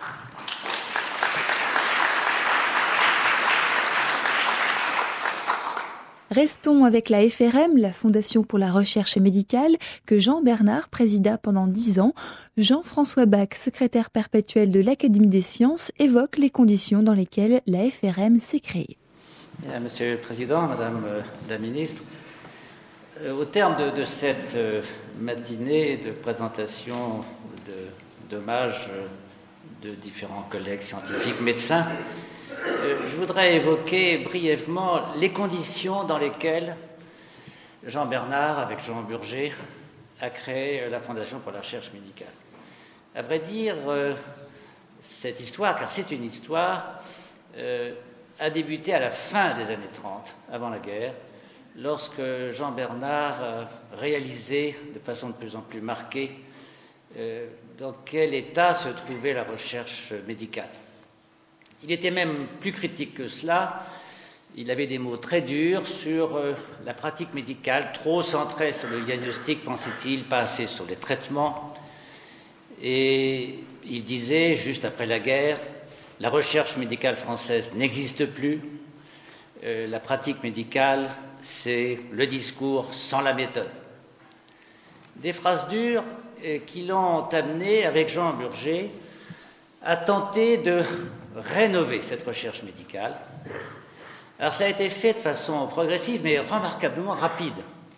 Restons avec la FRM, la Fondation pour la recherche médicale, que Jean Bernard présida pendant 10 ans. Jean-François Bach, secrétaire perpétuel de l'Académie des sciences, évoque les conditions dans lesquelles la FRM s'est créée. Monsieur le Président, Madame la Ministre, au terme de cette matinée de présentation d'hommages de différents collègues scientifiques, médecins, je voudrais évoquer brièvement les conditions dans lesquelles Jean Bernard, avec Jean Burger, a créé la Fondation pour la recherche médicale. À vrai dire, cette histoire, car c'est une histoire, a débuté à la fin des années 30, avant la guerre, lorsque Jean Bernard a réalisé de façon de plus en plus marquée dans quel état se trouvait la recherche médicale. Il était même plus critique que cela. Il avait des mots très durs sur la pratique médicale, trop centrée sur le diagnostic, pensait-il, pas assez sur les traitements. Et il disait, juste après la guerre, la recherche médicale française n'existe plus. La pratique médicale, c'est le discours sans la méthode. Des phrases dures qui l'ont amené, avec Jean Burger, à tenter de rénover cette recherche médicale. Alors ça a été fait de façon progressive, mais remarquablement rapide.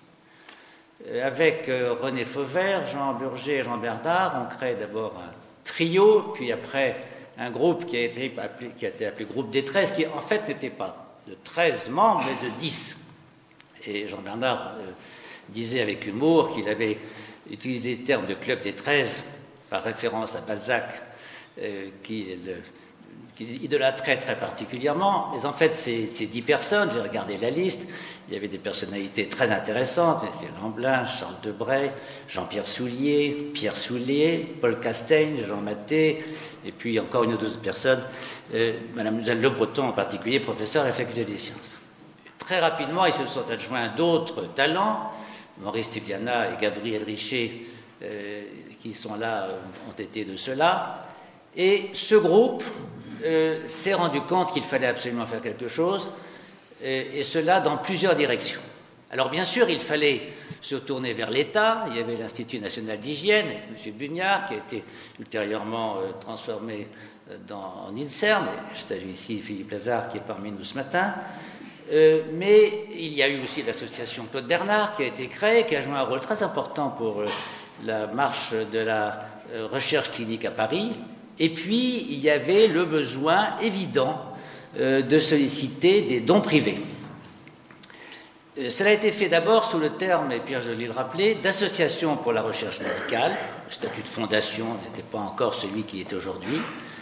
Avec René Fauvert, Jean Burger et Jean Bernard, on crée d'abord un trio, puis après un groupe qui a été appelé groupe des 13, qui en fait n'était pas de 13 membres, mais de 10. Et Jean Bernard disait avec humour qu'il avait utilisé le terme de club des 13 par référence à Balzac, qui idolâtrait très particulièrement. Mais en fait, ces 10 personnes, j'ai regardé la liste, il y avait des personnalités très intéressantes, M. Lamblin, Charles Debray, Jean-Pierre Soulier, Pierre Soulier, Paul Castaigne, Jean Maté, et puis encore une ou deux autres personnes, Mme Le Breton en particulier, professeur à la Faculté des sciences. Très rapidement, ils se sont adjoints d'autres talents, Maurice Tubiana et Gabriel Richer, qui sont là, ont été de cela. Et ce groupe s'est rendu compte qu'il fallait absolument faire quelque chose, et cela dans plusieurs directions. Alors bien sûr, il fallait se tourner vers l'État. Il y avait l'Institut national d'hygiène, avec M. Bugnard, qui a été ultérieurement transformé en INSERM. Je salue ici Philippe Lazare, qui est parmi nous ce matin. Mais il y a eu aussi l'association Claude Bernard, qui a été créée, qui a joué un rôle très important pour la marche de la recherche clinique à Paris. Et puis, il y avait le besoin évident de solliciter des dons privés. Cela a été fait d'abord sous le terme, et Pierre Joly le rappelait, d'association pour la recherche médicale. Le statut de fondation n'était pas encore celui qu'il est aujourd'hui.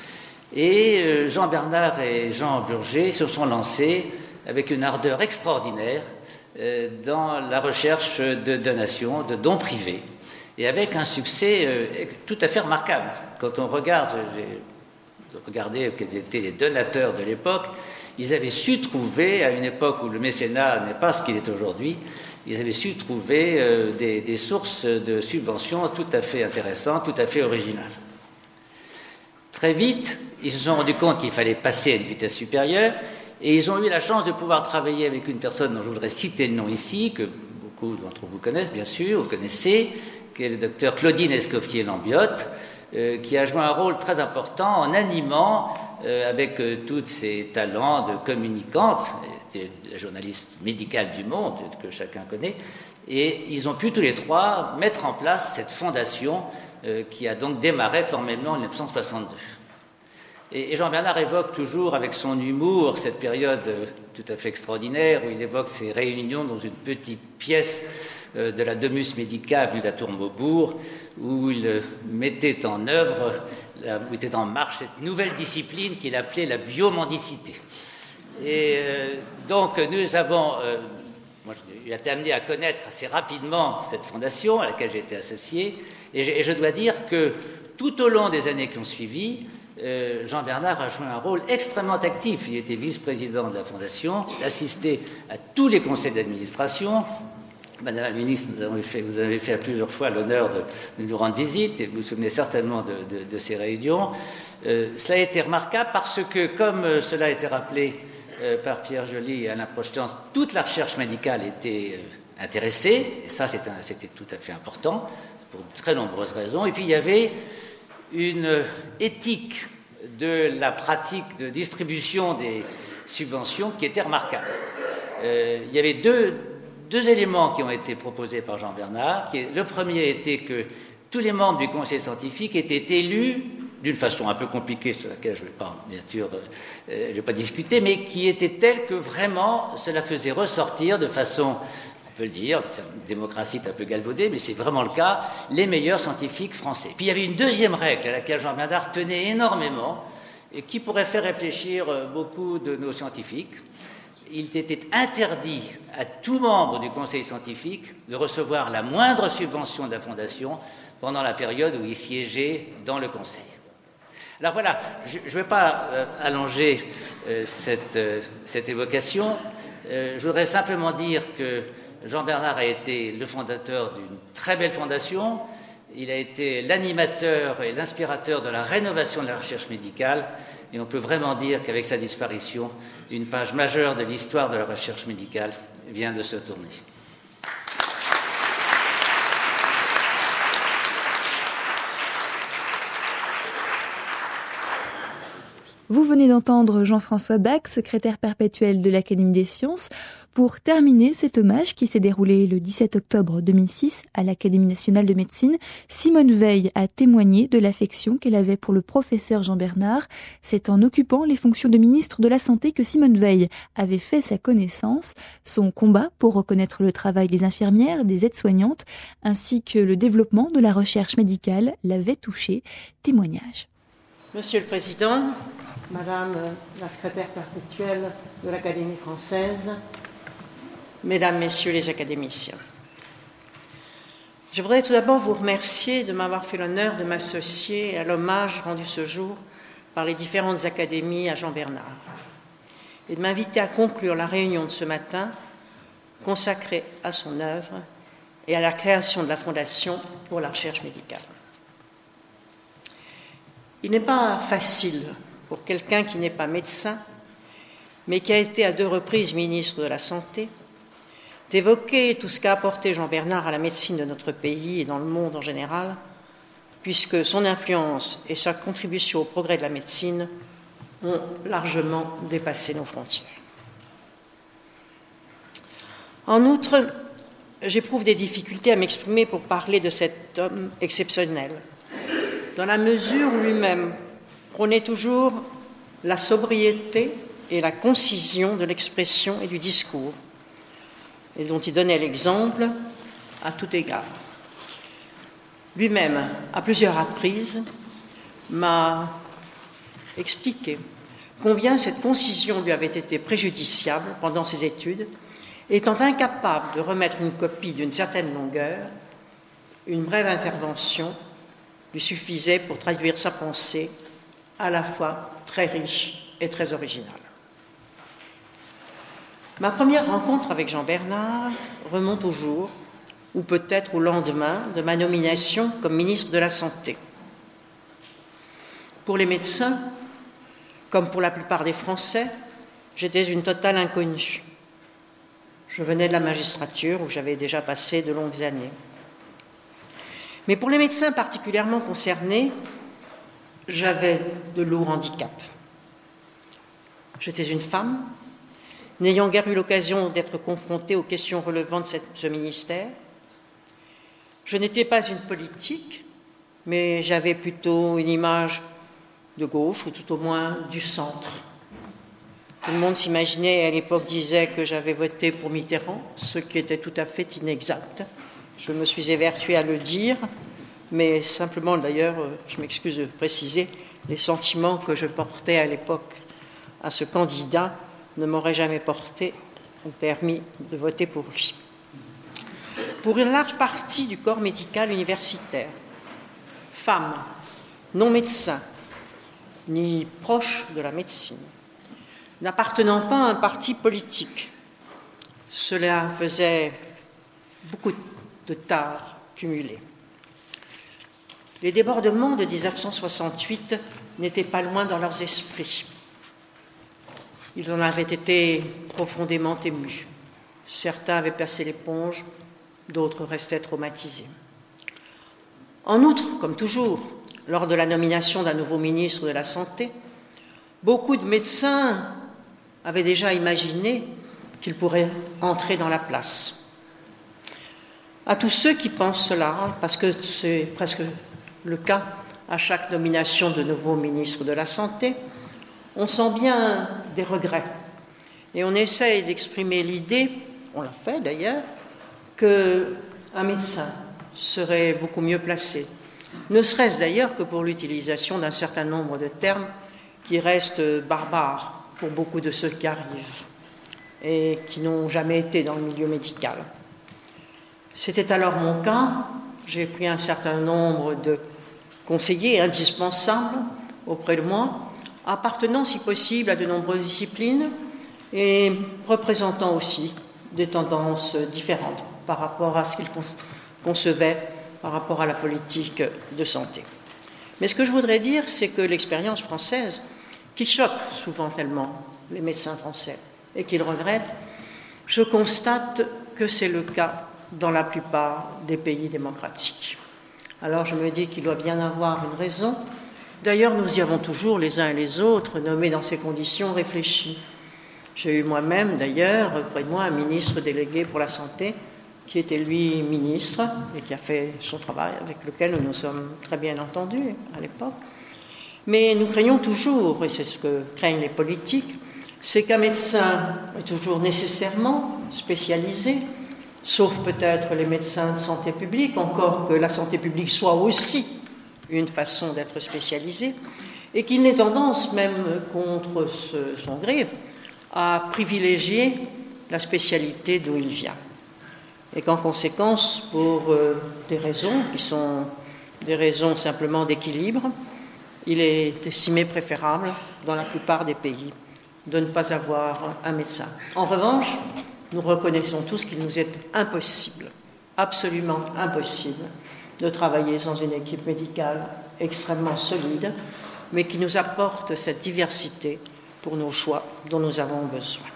Et Jean Bernard et Jean Burger se sont lancés avec une ardeur extraordinaire dans la recherche de donations, de dons privés, et avec un succès tout à fait remarquable. Quand on regarde, regardez quels étaient les donateurs de l'époque, ils avaient su trouver, à une époque où le mécénat n'est pas ce qu'il est aujourd'hui, ils avaient su trouver des sources de subventions tout à fait intéressantes, tout à fait originales. Très vite, ils se sont rendus compte qu'il fallait passer à une vitesse supérieure, et ils ont eu la chance de pouvoir travailler avec une personne dont je voudrais citer le nom ici, que beaucoup d'entre vous connaissent bien sûr, vous connaissez, qui est le docteur Claudine Escoffier-Lambiotte, qui a joué un rôle très important en animant, avec tous ses talents de communicante, la journaliste médicale du Monde, que chacun connaît, et ils ont pu tous les trois mettre en place cette fondation qui a donc démarré formellement en 1962. Et Jean Bernard évoque toujours avec son humour cette période tout à fait extraordinaire où il évoque ces réunions dans une petite pièce de la Domus Medica avenue de la Tour-Maubourg, où il mettait en œuvre, où était en marche cette nouvelle discipline qu'il appelait la biomendicité. Et donc nous avons, moi j'ai été amené à connaître assez rapidement cette fondation à laquelle j'ai été associé, et je dois dire que tout au long des années qui ont suivi, Jean Bernard a joué un rôle extrêmement actif. Il était vice-président de la Fondation, assisté à tous les conseils d'administration. Madame la ministre, vous avez fait à plusieurs fois l'honneur de nous rendre visite, et vous vous souvenez certainement de ces réunions. Cela a été remarquable parce que, comme cela a été rappelé par Pierre Joly et Alain Prochance, toute la recherche médicale était intéressée, et ça c'était tout à fait important, pour de très nombreuses raisons. Et puis il y avait une éthique de la pratique de distribution des subventions qui était remarquable. Il y avait deux éléments qui ont été proposés par Jean Bernard. Le premier était que tous les membres du conseil scientifique étaient élus d'une façon un peu compliquée, sur laquelle je ne vais pas, bien sûr, je vais pas discuter, mais qui était telle que vraiment cela faisait ressortir de façon, on peut le dire, une démocratie est un peu galvaudée, mais c'est vraiment le cas, les meilleurs scientifiques français. Puis il y avait une deuxième règle à laquelle Jean Bernard tenait énormément et qui pourrait faire réfléchir beaucoup de nos scientifiques. Il était interdit à tout membre du conseil scientifique de recevoir la moindre subvention de la Fondation pendant la période où il siégeait dans le conseil. Alors voilà, je ne vais pas allonger cette évocation. Je voudrais simplement dire que Jean Bernard a été le fondateur d'une très belle fondation. Il a été l'animateur et l'inspirateur de la rénovation de la recherche médicale. Et on peut vraiment dire qu'avec sa disparition, une page majeure de l'histoire de la recherche médicale vient de se tourner. Vous venez d'entendre Jean-François Bach, secrétaire perpétuel de l'Académie des sciences, pour terminer cet hommage qui s'est déroulé le 17 octobre 2006 à l'Académie nationale de médecine. Simone Veil a témoigné de l'affection qu'elle avait pour le professeur Jean Bernard. C'est en occupant les fonctions de ministre de la Santé que Simone Veil avait fait sa connaissance. Son combat pour reconnaître le travail des infirmières, des aides-soignantes, ainsi que le développement de la recherche médicale l'avait touché. Témoignage. Monsieur le Président, Madame la secrétaire perpétuelle de l'Académie française, Mesdames, Messieurs les académiciens, je voudrais tout d'abord vous remercier de m'avoir fait l'honneur de m'associer à l'hommage rendu ce jour par les différentes académies à Jean Bernard et de m'inviter à conclure la réunion de ce matin consacrée à son œuvre et à la création de la Fondation pour la recherche médicale. Il n'est pas facile pour quelqu'un qui n'est pas médecin, mais qui a été à 2 reprises ministre de la Santé, d'évoquer tout ce qu'a apporté Jean Bernard à la médecine de notre pays et dans le monde en général, puisque son influence et sa contribution au progrès de la médecine ont largement dépassé nos frontières. En outre, j'éprouve des difficultés à m'exprimer pour parler de cet homme exceptionnel, dans la mesure où lui-même prônait toujours la sobriété et la concision de l'expression et du discours, et dont il donnait l'exemple à tout égard. Lui-même, à plusieurs reprises, m'a expliqué combien cette concision lui avait été préjudiciable pendant ses études, étant incapable de remettre une copie d'une certaine longueur, une brève intervention lui suffisait pour traduire sa pensée, à la fois très riche et très originale. Ma première rencontre avec Jean Bernard remonte au jour, ou peut-être au lendemain, de ma nomination comme ministre de la Santé. Pour les médecins, comme pour la plupart des Français, j'étais une totale inconnue. Je venais de la magistrature où j'avais déjà passé de longues années. Mais pour les médecins particulièrement concernés, j'avais de lourds handicaps. J'étais une femme, n'ayant guère eu l'occasion d'être confrontée aux questions relevant de ce ministère. Je n'étais pas une politique, mais j'avais plutôt une image de gauche, ou tout au moins du centre. Tout le monde s'imaginait, à l'époque, disait que j'avais voté pour Mitterrand, ce qui était tout à fait inexact. Je me suis évertuée à le dire, mais simplement, d'ailleurs, je m'excuse de préciser, les sentiments que je portais à l'époque à ce candidat ne m'auraient jamais porté ou permis de voter pour lui. Pour une large partie du corps médical universitaire, femmes, non médecins, ni proches de la médecine, n'appartenant pas à un parti politique, cela faisait beaucoup de tares cumulées. Les débordements de 1968 n'étaient pas loin dans leurs esprits. Ils en avaient été profondément émus. Certains avaient passé l'éponge, d'autres restaient traumatisés. En outre, comme toujours, lors de la nomination d'un nouveau ministre de la Santé, beaucoup de médecins avaient déjà imaginé qu'il pourrait entrer dans la place. À tous ceux qui pensent cela, parce que c'est presque le cas à chaque nomination de nouveau ministre de la Santé, on sent bien des regrets. Et on essaye d'exprimer l'idée, on l'a fait d'ailleurs, qu'un médecin serait beaucoup mieux placé. Ne serait-ce d'ailleurs que pour l'utilisation d'un certain nombre de termes qui restent barbares pour beaucoup de ceux qui arrivent et qui n'ont jamais été dans le milieu médical. C'était alors mon cas. J'ai pris un certain nombre de conseillers indispensables auprès de moi, appartenant si possible à de nombreuses disciplines et représentant aussi des tendances différentes par rapport à ce qu'ils concevaient par rapport à la politique de santé. Mais ce que je voudrais dire, c'est que l'expérience française, qui choque souvent tellement les médecins français et qu'ils regrettent, je constate que c'est le cas dans la plupart des pays démocratiques. Alors je me dis qu'il doit bien avoir une raison. D'ailleurs, nous y avons toujours, les uns et les autres, nommés dans ces conditions réfléchies. J'ai eu moi-même, d'ailleurs, près de moi, un ministre délégué pour la santé, qui était lui ministre et qui a fait son travail, avec lequel nous nous sommes très bien entendus à l'époque. Mais nous craignons toujours, et c'est ce que craignent les politiques, c'est qu'un médecin est toujours nécessairement spécialisé, sauf peut-être les médecins de santé publique, encore que la santé publique soit aussi une façon d'être spécialisé, et qu'il n'ait tendance, même contre son gré, à privilégier la spécialité d'où il vient. Et qu'en conséquence, pour des raisons qui sont des raisons simplement d'équilibre, il est estimé préférable, dans la plupart des pays, de ne pas avoir un médecin. En revanche, nous reconnaissons tous qu'il nous est impossible, absolument impossible, de travailler sans une équipe médicale extrêmement solide, mais qui nous apporte cette diversité pour nos choix dont nous avons besoin.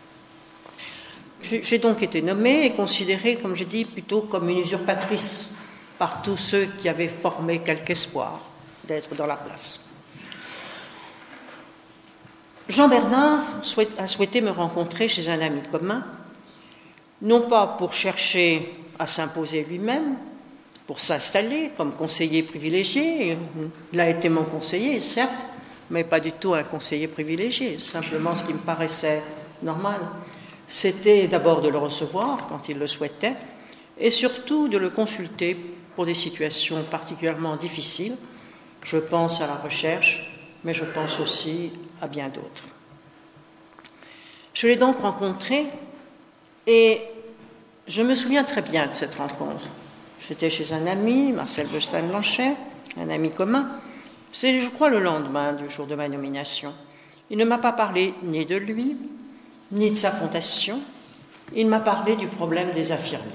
J'ai donc été nommée et considérée, comme j'ai dit, plutôt comme une usurpatrice par tous ceux qui avaient formé quelque espoir d'être dans la place. Jean Bernard a souhaité me rencontrer chez un ami commun, non pas pour chercher à s'imposer lui-même, pour s'installer comme conseiller privilégié. Il a été mon conseiller, certes, mais pas du tout un conseiller privilégié, simplement ce qui me paraissait normal. c'était d'abord de le recevoir quand il le souhaitait, et surtout de le consulter pour des situations particulièrement difficiles. Je pense à la recherche, mais je pense aussi à bien d'autres. Je l'ai donc rencontré et je me souviens très bien de cette rencontre. J'étais chez un ami, Marcel Bestein-Blanchet, un ami commun. C'était, je crois, le lendemain du jour de ma nomination. Il ne m'a pas parlé ni de lui, ni de sa fondation. Il m'a parlé du problème des infirmières.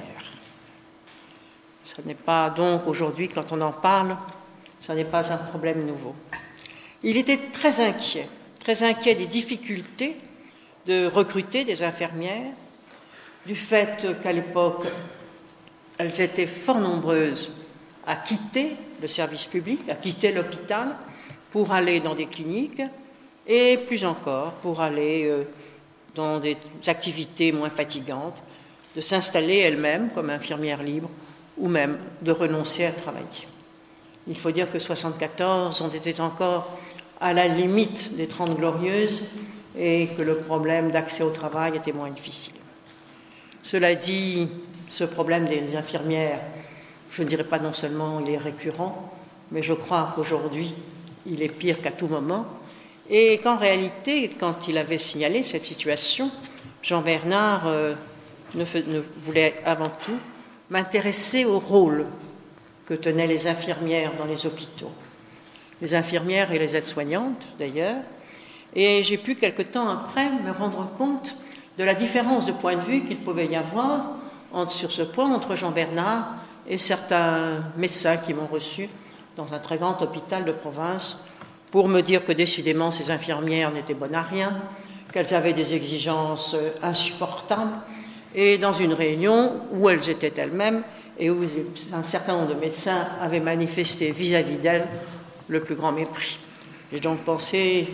Ce n'est pas donc aujourd'hui, quand on en parle, ce n'est pas un problème nouveau. Il était très inquiet des difficultés de recruter des infirmières, du fait qu'à l'époque, elles étaient fort nombreuses à quitter le service public, à quitter l'hôpital pour aller dans des cliniques et plus encore pour aller dans des activités moins fatigantes, de s'installer elles-mêmes comme infirmières libres ou même de renoncer à travailler. Il faut dire que 74, on était encore à la limite des 30 glorieuses et que le problème d'accès au travail était moins difficile. Cela dit, ce problème des infirmières, je ne dirais pas non seulement il est récurrent, mais je crois qu'aujourd'hui, il est pire qu'à tout moment, et qu'en réalité, quand il avait signalé cette situation, Jean Bernard ne voulait avant tout m'intéresser au rôle que tenaient les infirmières dans les hôpitaux, les infirmières et les aides-soignantes d'ailleurs, et j'ai pu quelque temps après me rendre compte de la différence de point de vue qu'il pouvait y avoir sur ce point entre Jean Bernard et certains médecins qui m'ont reçu dans un très grand hôpital de province pour me dire que décidément ces infirmières n'étaient bonnes à rien, qu'elles avaient des exigences insupportables, et dans une réunion où elles étaient elles-mêmes et où un certain nombre de médecins avaient manifesté vis-à-vis d'elles le plus grand mépris. J'ai donc pensé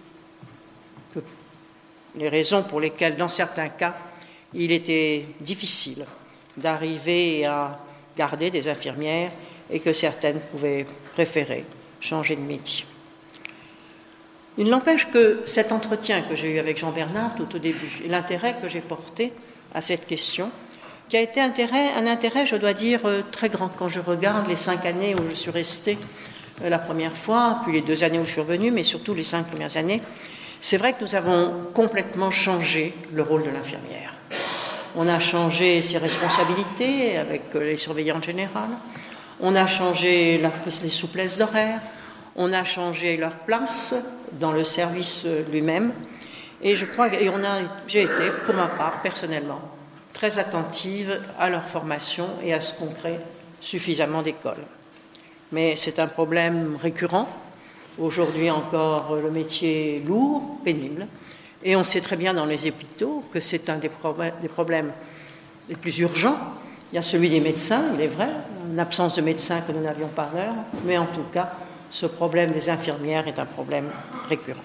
que les raisons pour lesquelles, dans certains cas, il était difficile d'arriver à garder des infirmières et que certaines pouvaient préférer changer de métier. Il n'empêche que cet entretien que j'ai eu avec Jean Bernard tout au début et l'intérêt que j'ai porté à cette question, qui a été un intérêt, je dois dire, très grand quand je regarde les 5 années où je suis restée la première fois, puis les 2 années où je suis revenue, mais surtout les 5 premières années. C'est vrai que nous avons complètement changé le rôle de l'infirmière. On a changé ses responsabilités avec les surveillantes générales, on a changé les souplesses d'horaire, on a changé leur place dans le service lui-même, et je crois j'ai été, pour ma part, personnellement, très attentive à leur formation et à ce qu'on crée suffisamment d'écoles. Mais c'est un problème récurrent. Aujourd'hui encore, le métier est lourd, pénible, et on sait très bien dans les hôpitaux que c'est un des problèmes les plus urgents. Il y a celui des médecins, il est vrai, l'absence de médecins que nous n'avions pas à l'heure, mais en tout cas, ce problème des infirmières est un problème récurrent.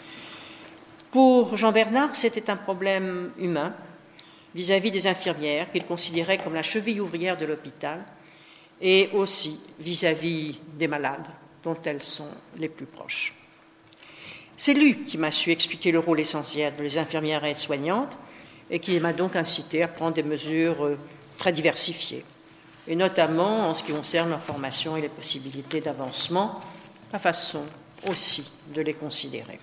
Pour Jean Bernard, c'était un problème humain vis-à-vis des infirmières qu'il considérait comme la cheville ouvrière de l'hôpital et aussi vis-à-vis des malades dont elles sont les plus proches. C'est lui qui m'a su expliquer le rôle essentiel des infirmières et aides-soignantes et qui m'a donc incité à prendre des mesures très diversifiées, et notamment en ce qui concerne leur formation et les possibilités d'avancement, la façon aussi de les considérer.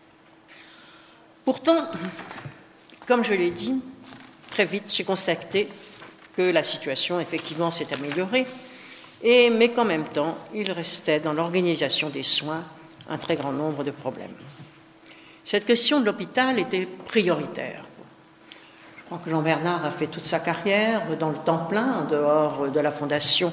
Pourtant, comme je l'ai dit, très vite, j'ai constaté que la situation, effectivement, s'est améliorée, mais qu'en même temps, il restait dans l'organisation des soins un très grand nombre de problèmes. Cette question de l'hôpital était prioritaire. Je crois que Jean Bernard a fait toute sa carrière dans le temps plein, en dehors de la Fondation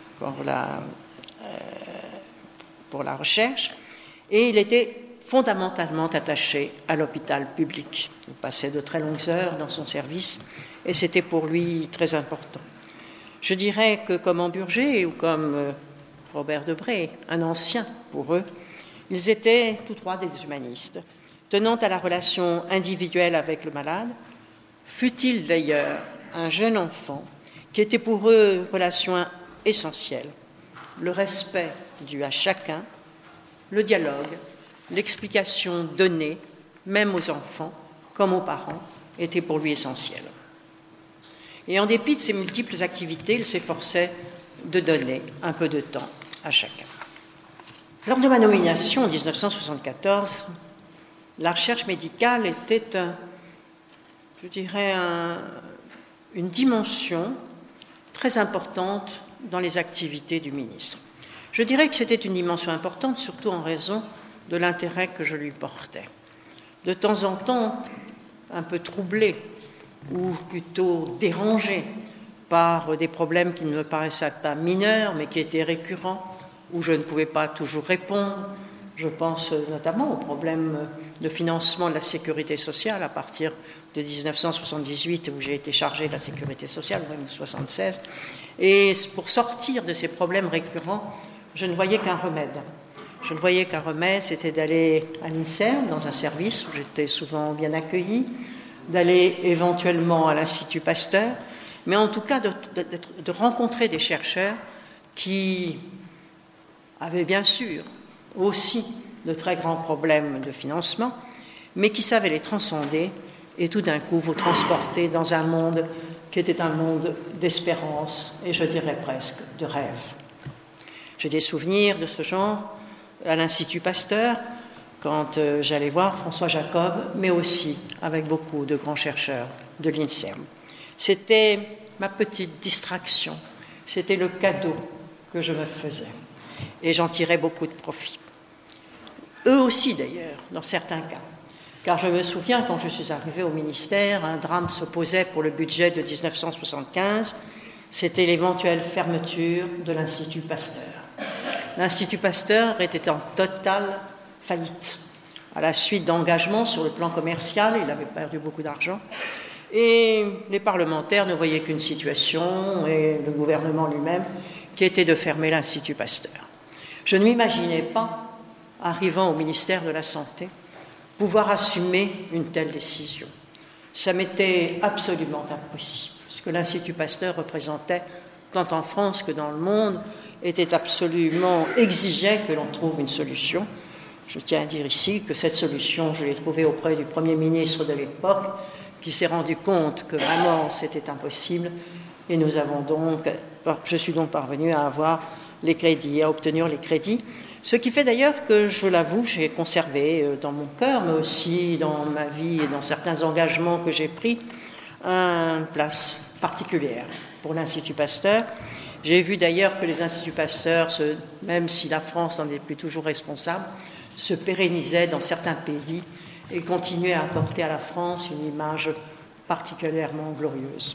pour la recherche, et il était fondamentalement attaché à l'hôpital public. Il passait de très longues heures dans son service, et c'était pour lui très important. Je dirais que comme Hamburger ou comme Robert Debré, un ancien pour eux, ils étaient tous trois des humanistes, tenant à la relation individuelle avec le malade, fût-il d'ailleurs un jeune enfant, qui était pour eux une relation essentielle, le respect dû à chacun, le dialogue, l'explication donnée, même aux enfants comme aux parents, était pour lui essentiel. Et en dépit de ses multiples activités, il s'efforçait de donner un peu de temps à chacun. Lors de ma nomination en 1974, la recherche médicale était, une dimension très importante dans les activités du ministre. Je dirais que c'était une dimension importante, surtout en raison de l'intérêt que je lui portais. De temps en temps, un peu troublé, ou plutôt dérangé par des problèmes qui ne me paraissaient pas mineurs, mais qui étaient récurrents, où je ne pouvais pas toujours répondre. Je pense notamment au problème de financement de la sécurité sociale à partir de 1978, où j'ai été chargé de la sécurité sociale, ou même 1976. Et pour sortir de ces problèmes récurrents, je ne voyais qu'un remède. Je ne voyais qu'un remède, c'était d'aller à l'INSERM, dans un service où j'étais souvent bien accueillie, d'aller éventuellement à l'Institut Pasteur, mais en tout cas de rencontrer des chercheurs qui avaient bien sûr aussi de très grands problèmes de financement, mais qui savaient les transcender et tout d'un coup vous transporter dans un monde qui était un monde d'espérance et je dirais presque de rêve. J'ai des souvenirs de ce genre à l'Institut Pasteur, quand j'allais voir François Jacob, mais aussi avec beaucoup de grands chercheurs de l'INSERM. C'était ma petite distraction, c'était le cadeau que je me faisais, et j'en tirais beaucoup de profit. Eux aussi d'ailleurs, dans certains cas, car je me souviens, quand je suis arrivée au ministère, un drame se posait pour le budget de 1975, c'était l'éventuelle fermeture de l'Institut Pasteur. L'Institut Pasteur était en totale faillite, à la suite d'engagements sur le plan commercial, il avait perdu beaucoup d'argent, et les parlementaires ne voyaient qu'une situation, et le gouvernement lui-même, qui était de fermer l'Institut Pasteur. Je ne m'imaginais pas, arrivant au ministère de la Santé, pouvoir assumer une telle décision. Ça m'était absolument impossible, parce que l'Institut Pasteur représentait, tant en France que dans le monde, exigeait que l'on trouve une solution. Je tiens à dire ici que cette solution, je l'ai trouvée auprès du Premier ministre de l'époque, qui s'est rendu compte que vraiment c'était impossible, et je suis donc parvenue à avoir les crédits, à obtenir les crédits, ce qui fait d'ailleurs que, je l'avoue, j'ai conservé dans mon cœur, mais aussi dans ma vie et dans certains engagements que j'ai pris, une place particulière pour l'Institut Pasteur. J'ai vu d'ailleurs que les Instituts Pasteur, même si la France n'en est plus toujours responsable, se pérennisaient dans certains pays et continuaient à apporter à la France une image particulièrement glorieuse.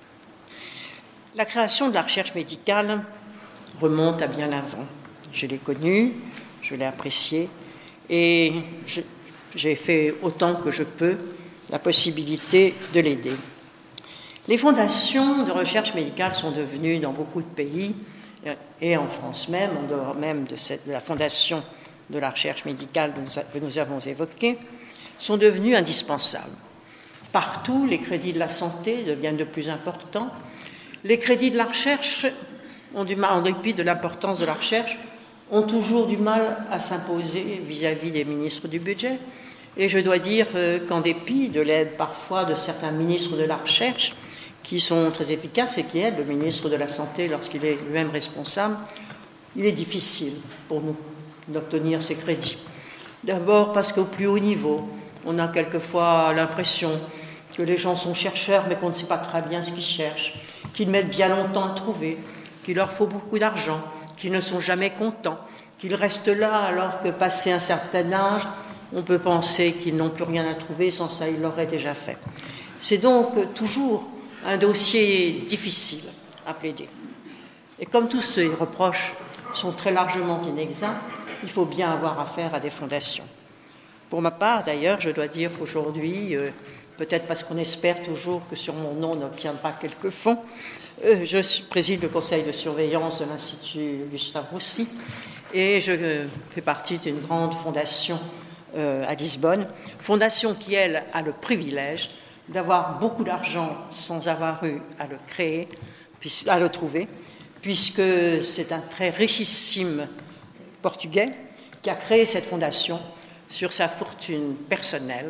La création de la recherche médicale remonte à bien avant. Je l'ai connue, je l'ai appréciée et j'ai fait autant que je peux la possibilité de l'aider. Les fondations de recherche médicale sont devenues dans beaucoup de pays, et en France même, en dehors même de la fondation de la recherche médicale que nous avons évoquée, sont devenues indispensables. Partout, les crédits de la santé deviennent de plus importants. Les crédits de la recherche, en dépit de l'importance de la recherche, ont toujours du mal à s'imposer vis-à-vis des ministres du budget. Et je dois dire qu'en dépit de l'aide parfois de certains ministres de la recherche, qui sont très efficaces et qui aident le ministre de la Santé lorsqu'il est lui-même responsable, il est difficile pour nous d'obtenir ces crédits. D'abord parce qu'au plus haut niveau, on a quelquefois l'impression que les gens sont chercheurs mais qu'on ne sait pas très bien ce qu'ils cherchent, qu'ils mettent bien longtemps à trouver, qu'il leur faut beaucoup d'argent, qu'ils ne sont jamais contents, qu'ils restent là alors que passé un certain âge, on peut penser qu'ils n'ont plus rien à trouver, sans ça ils l'auraient déjà fait. C'est donc toujours un dossier difficile à plaider. Et comme tous ces reproches sont très largement inexacts, il faut bien avoir affaire à des fondations. Pour ma part, d'ailleurs, je dois dire qu'aujourd'hui, peut-être parce qu'on espère toujours que sur mon nom on n'obtient pas quelques fonds, je préside le conseil de surveillance de l'Institut Gustave Roussy et je fais partie d'une grande fondation à Lisbonne, fondation qui, elle, a le privilège d'avoir beaucoup d'argent sans avoir eu à le créer, à le trouver, puisque c'est un très richissime Portugais qui a créé cette fondation sur sa fortune personnelle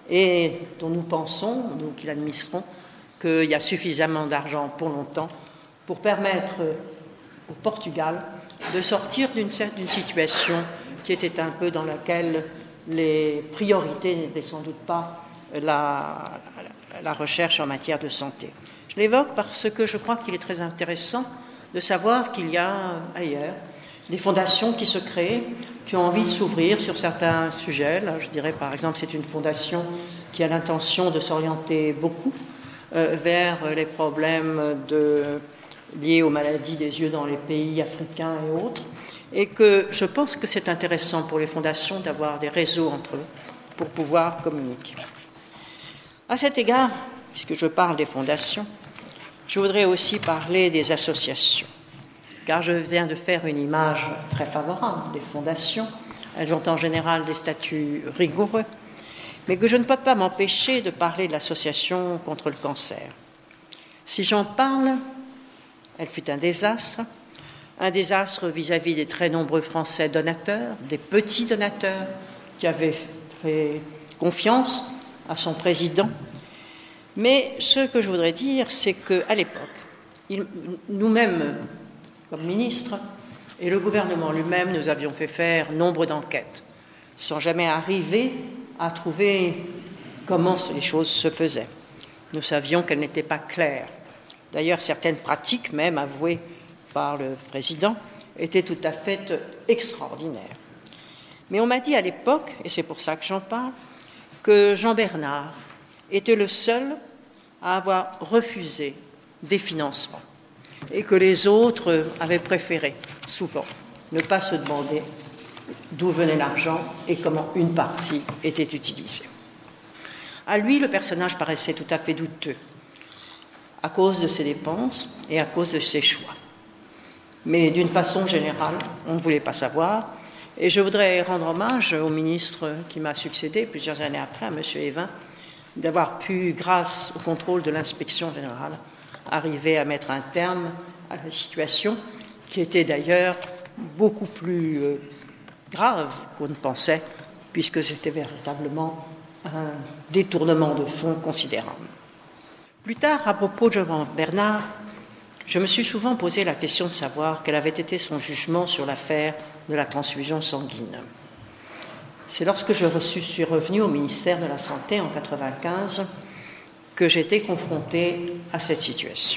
et dont nous pensons, nous qui l'administrons, qu'il y a suffisamment d'argent pour longtemps pour permettre au Portugal de sortir d'une situation qui était un peu dans laquelle les priorités n'étaient sans doute pas la recherche en matière de santé. Je l'évoque parce que je crois qu'il est très intéressant de savoir qu'il y a ailleurs des fondations qui se créent, qui ont envie de s'ouvrir sur certains sujets. Là, je dirais par exemple, c'est une fondation qui a l'intention de s'orienter beaucoup vers les problèmes liés aux maladies des yeux dans les pays africains et autres, et que je pense que c'est intéressant pour les fondations d'avoir des réseaux entre eux pour pouvoir communiquer. À cet égard, puisque je parle des fondations, je voudrais aussi parler des associations, car je viens de faire une image très favorable des fondations. Elles ont en général des statuts rigoureux, mais que je ne peux pas m'empêcher de parler de l'association contre le cancer. Si j'en parle, elle fut un désastre vis-à-vis des très nombreux Français donateurs, des petits donateurs qui avaient fait confiance à son président. Mais ce que je voudrais dire, c'est qu'à l'époque, nous-mêmes, comme ministres, et le gouvernement lui-même, nous avions fait faire nombre d'enquêtes, sans jamais arriver à trouver comment les choses se faisaient. Nous savions qu'elles n'étaient pas claires. D'ailleurs, certaines pratiques, même avouées par le président, étaient tout à fait extraordinaires. Mais on m'a dit à l'époque, et c'est pour ça que j'en parle, que Jean Bernard était le seul à avoir refusé des financements et que les autres avaient préféré, souvent, ne pas se demander d'où venait l'argent et comment une partie était utilisée. À lui, le personnage paraissait tout à fait douteux à cause de ses dépenses et à cause de ses choix. Mais d'une façon générale, on ne voulait pas savoir. Et je voudrais rendre hommage au ministre qui m'a succédé plusieurs années après, à M. Évin, d'avoir pu, grâce au contrôle de l'inspection générale, arriver à mettre un terme à la situation, qui était d'ailleurs beaucoup plus grave qu'on ne pensait, puisque c'était véritablement un détournement de fonds considérable. Plus tard, à propos de Jean Bernard, je me suis souvent posé la question de savoir quel avait été son jugement sur l'affaire de la transfusion sanguine. C'est lorsque je suis revenu au ministère de la Santé en 1995 que j'étais confronté à cette situation.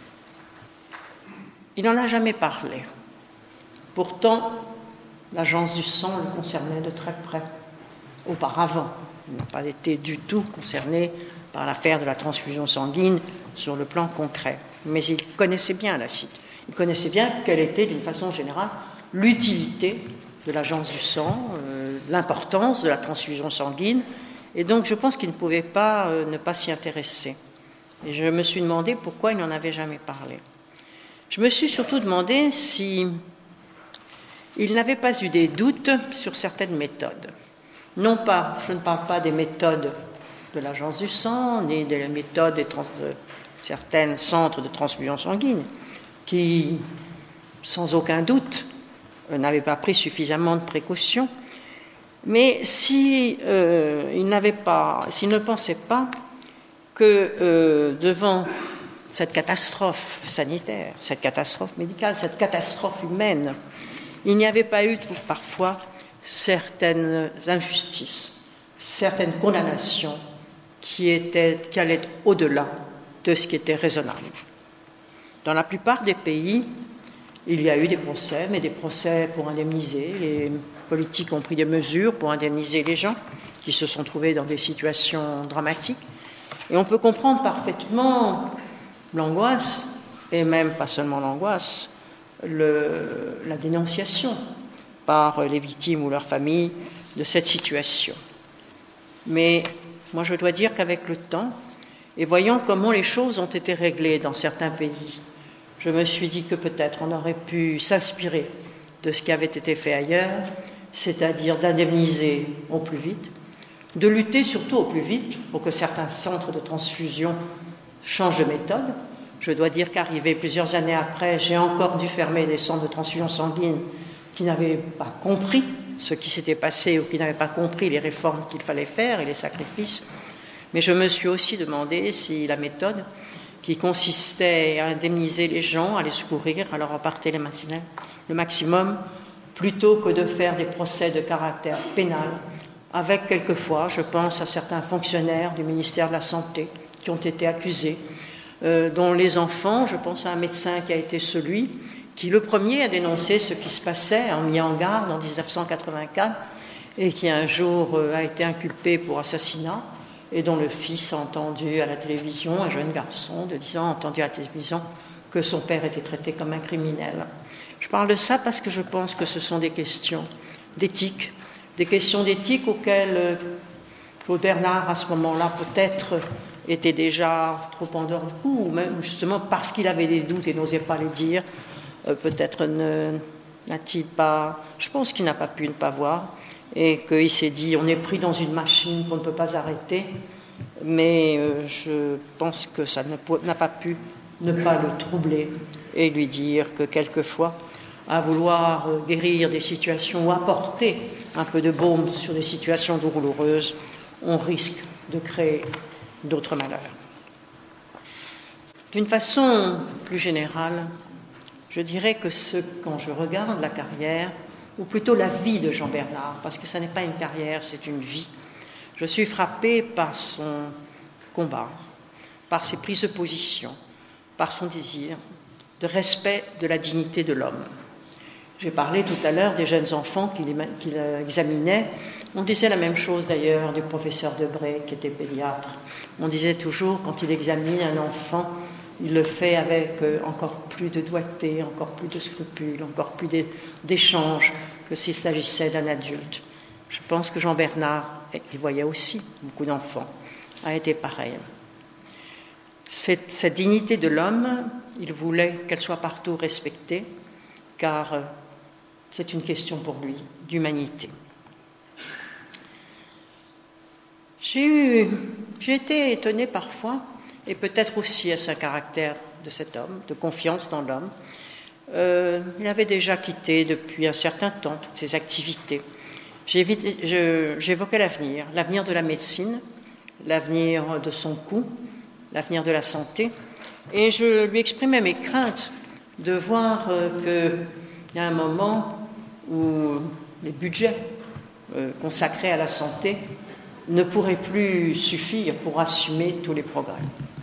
Il n'en a jamais parlé. Pourtant, l'Agence du sang le concernait de très près. Auparavant, il n'a pas été du tout concerné par l'affaire de la transfusion sanguine sur le plan concret. Mais il connaissait bien la CIT. Il connaissait bien quelle était, d'une façon générale, l'utilité de l'Agence du sang, l'importance de la transfusion sanguine. Et donc, je pense qu'il ne pouvait pas ne pas s'y intéresser. Et je me suis demandé pourquoi il n'en avait jamais parlé. Je me suis surtout demandé si il n'avait pas eu des doutes sur certaines méthodes. Non pas, je ne parle pas des méthodes de l'Agence du sang, ni des méthodes de certains centres de transfusion sanguine, qui, sans aucun doute, n'avaient pas pris suffisamment de précautions. Mais s'il ne pensait pas que devant cette catastrophe sanitaire, cette catastrophe médicale, cette catastrophe humaine, il n'y avait pas eu parfois certaines injustices, certaines condamnations qui allaient au-delà de ce qui était raisonnable. Dans la plupart des pays, il y a eu des procès, mais des procès pour indemniser. Les politiques ont pris des mesures pour indemniser les gens qui se sont trouvés dans des situations dramatiques. Et on peut comprendre parfaitement l'angoisse, et même pas seulement l'angoisse, la dénonciation par les victimes ou leurs familles de cette situation. Mais moi, je dois dire qu'avec le temps, et voyant comment les choses ont été réglées dans certains pays, je me suis dit que peut-être on aurait pu s'inspirer de ce qui avait été fait ailleurs, c'est-à-dire d'indemniser au plus vite, de lutter surtout au plus vite pour que certains centres de transfusion changent de méthode. Je dois dire qu'arrivé plusieurs années après, j'ai encore dû fermer des centres de transfusion sanguine qui n'avaient pas compris ce qui s'était passé ou qui n'avaient pas compris les réformes qu'il fallait faire et les sacrifices. Mais je me suis aussi demandé si la méthode qui consistait à indemniser les gens, à les secourir, à leur apporter le maximum, plutôt que de faire des procès de caractère pénal, avec quelquefois, je pense à certains fonctionnaires du ministère de la Santé qui ont été accusés, dont les enfants, je pense à un médecin qui a été celui qui le premier a dénoncé ce qui se passait, a mis en garde en 1984, et qui un jour a été inculpé pour assassinat, et dont le fils a entendu à la télévision, un jeune garçon de 10 ans a entendu à la télévision que son père était traité comme un criminel. Je parle de ça parce que je pense que ce sont des questions d'éthique, auxquelles Claude Bernard, à ce moment-là, peut-être était déjà trop en dehors du coup, ou même justement parce qu'il avait des doutes et n'osait pas les dire, peut-être n'a-t-il pas... Je pense qu'il n'a pas pu ne pas voir, et qu'il s'est dit, on est pris dans une machine qu'on ne peut pas arrêter, mais je pense que ça n'a pas pu ne pas le troubler et lui dire que quelquefois, à vouloir guérir des situations ou apporter un peu de baume sur des situations douloureuses, on risque de créer d'autres malheurs. D'une façon plus générale, je dirais que quand je regarde la carrière, ou plutôt la vie de Jean Bernard, parce que ce n'est pas une carrière, c'est une vie, je suis frappée par son combat, par ses prises de position, par son désir de respect de la dignité de l'homme. J'ai parlé tout à l'heure des jeunes enfants qu'il examinait. On disait la même chose d'ailleurs du professeur Debré, qui était pédiatre. On disait toujours, quand il examine un enfant, il le fait avec encore plus de doigté, encore plus de scrupules, encore plus d'échanges que s'il s'agissait d'un adulte. Je pense que Jean Bernard, qui voyait aussi beaucoup d'enfants, a été pareil. Cette dignité de l'homme, il voulait qu'elle soit partout respectée, car c'est une question pour lui d'humanité. J'ai été étonnée parfois, et peut-être aussi à ce caractère de cet homme, de confiance dans l'homme. Il avait déjà quitté depuis un certain temps toutes ses activités. J'évoquais l'avenir de la médecine, l'avenir de son coût, l'avenir de la santé, et je lui exprimais mes craintes de voir qu'il y a un moment où les budgets consacrés à la santé ne pourraient plus suffire pour assumer tous les progrès.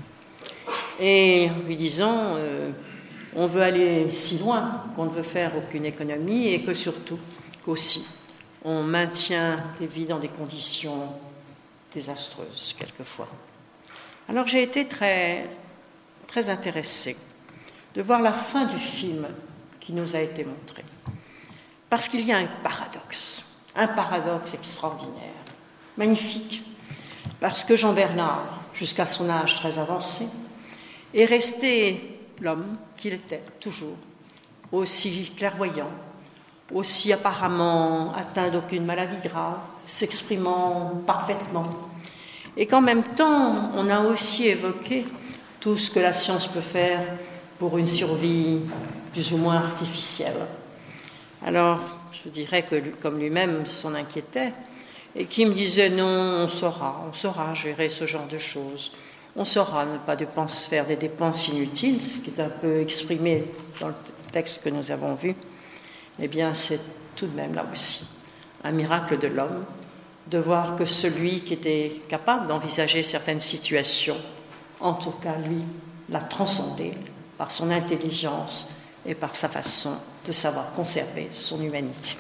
Et lui disant, on veut aller si loin qu'on ne veut faire aucune économie et que surtout, qu'aussi, on maintient les vies dans des conditions désastreuses quelquefois. Alors j'ai été très, très intéressée de voir la fin du film qui nous a été montré. Parce qu'il y a un paradoxe extraordinaire, magnifique, parce que Jean Bernard, jusqu'à son âge très avancé, est resté l'homme qu'il était toujours, aussi clairvoyant, aussi apparemment atteint d'aucune maladie grave, s'exprimant parfaitement, et qu'en même temps, on a aussi évoqué tout ce que la science peut faire pour une survie plus ou moins artificielle. Alors, je dirais que, comme lui-même s'en inquiétait, et qui me disait non, on saura gérer ce genre de choses. On saura ne pas faire des dépenses inutiles, ce qui est un peu exprimé dans le texte que nous avons vu. Eh bien, c'est tout de même là aussi un miracle de l'homme, de voir que celui qui était capable d'envisager certaines situations, en tout cas lui, l'a transcendé par son intelligence et par sa façon de savoir conserver son humanité.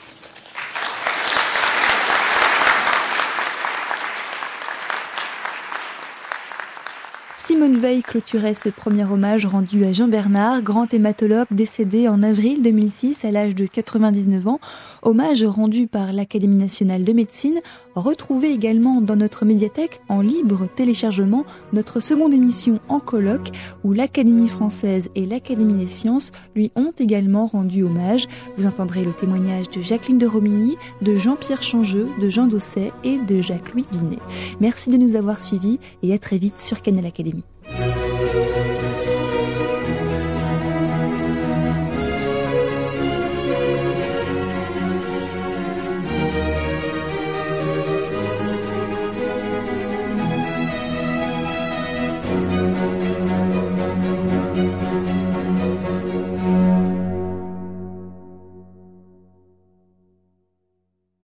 Simone Veil clôturait ce premier hommage rendu à Jean Bernard, grand hématologue décédé en avril 2006 à l'âge de 99 ans. Hommage rendu par l'Académie nationale de médecine. Retrouvez également dans notre médiathèque en libre téléchargement notre seconde émission en colloque où l'Académie française et l'Académie des sciences lui ont également rendu hommage. Vous entendrez le témoignage de Jacqueline de Romilly, de Jean-Pierre Changeux, de Jean Dosset et de Jacques-Louis Binet. Merci de nous avoir suivis et à très vite sur Canal Académie.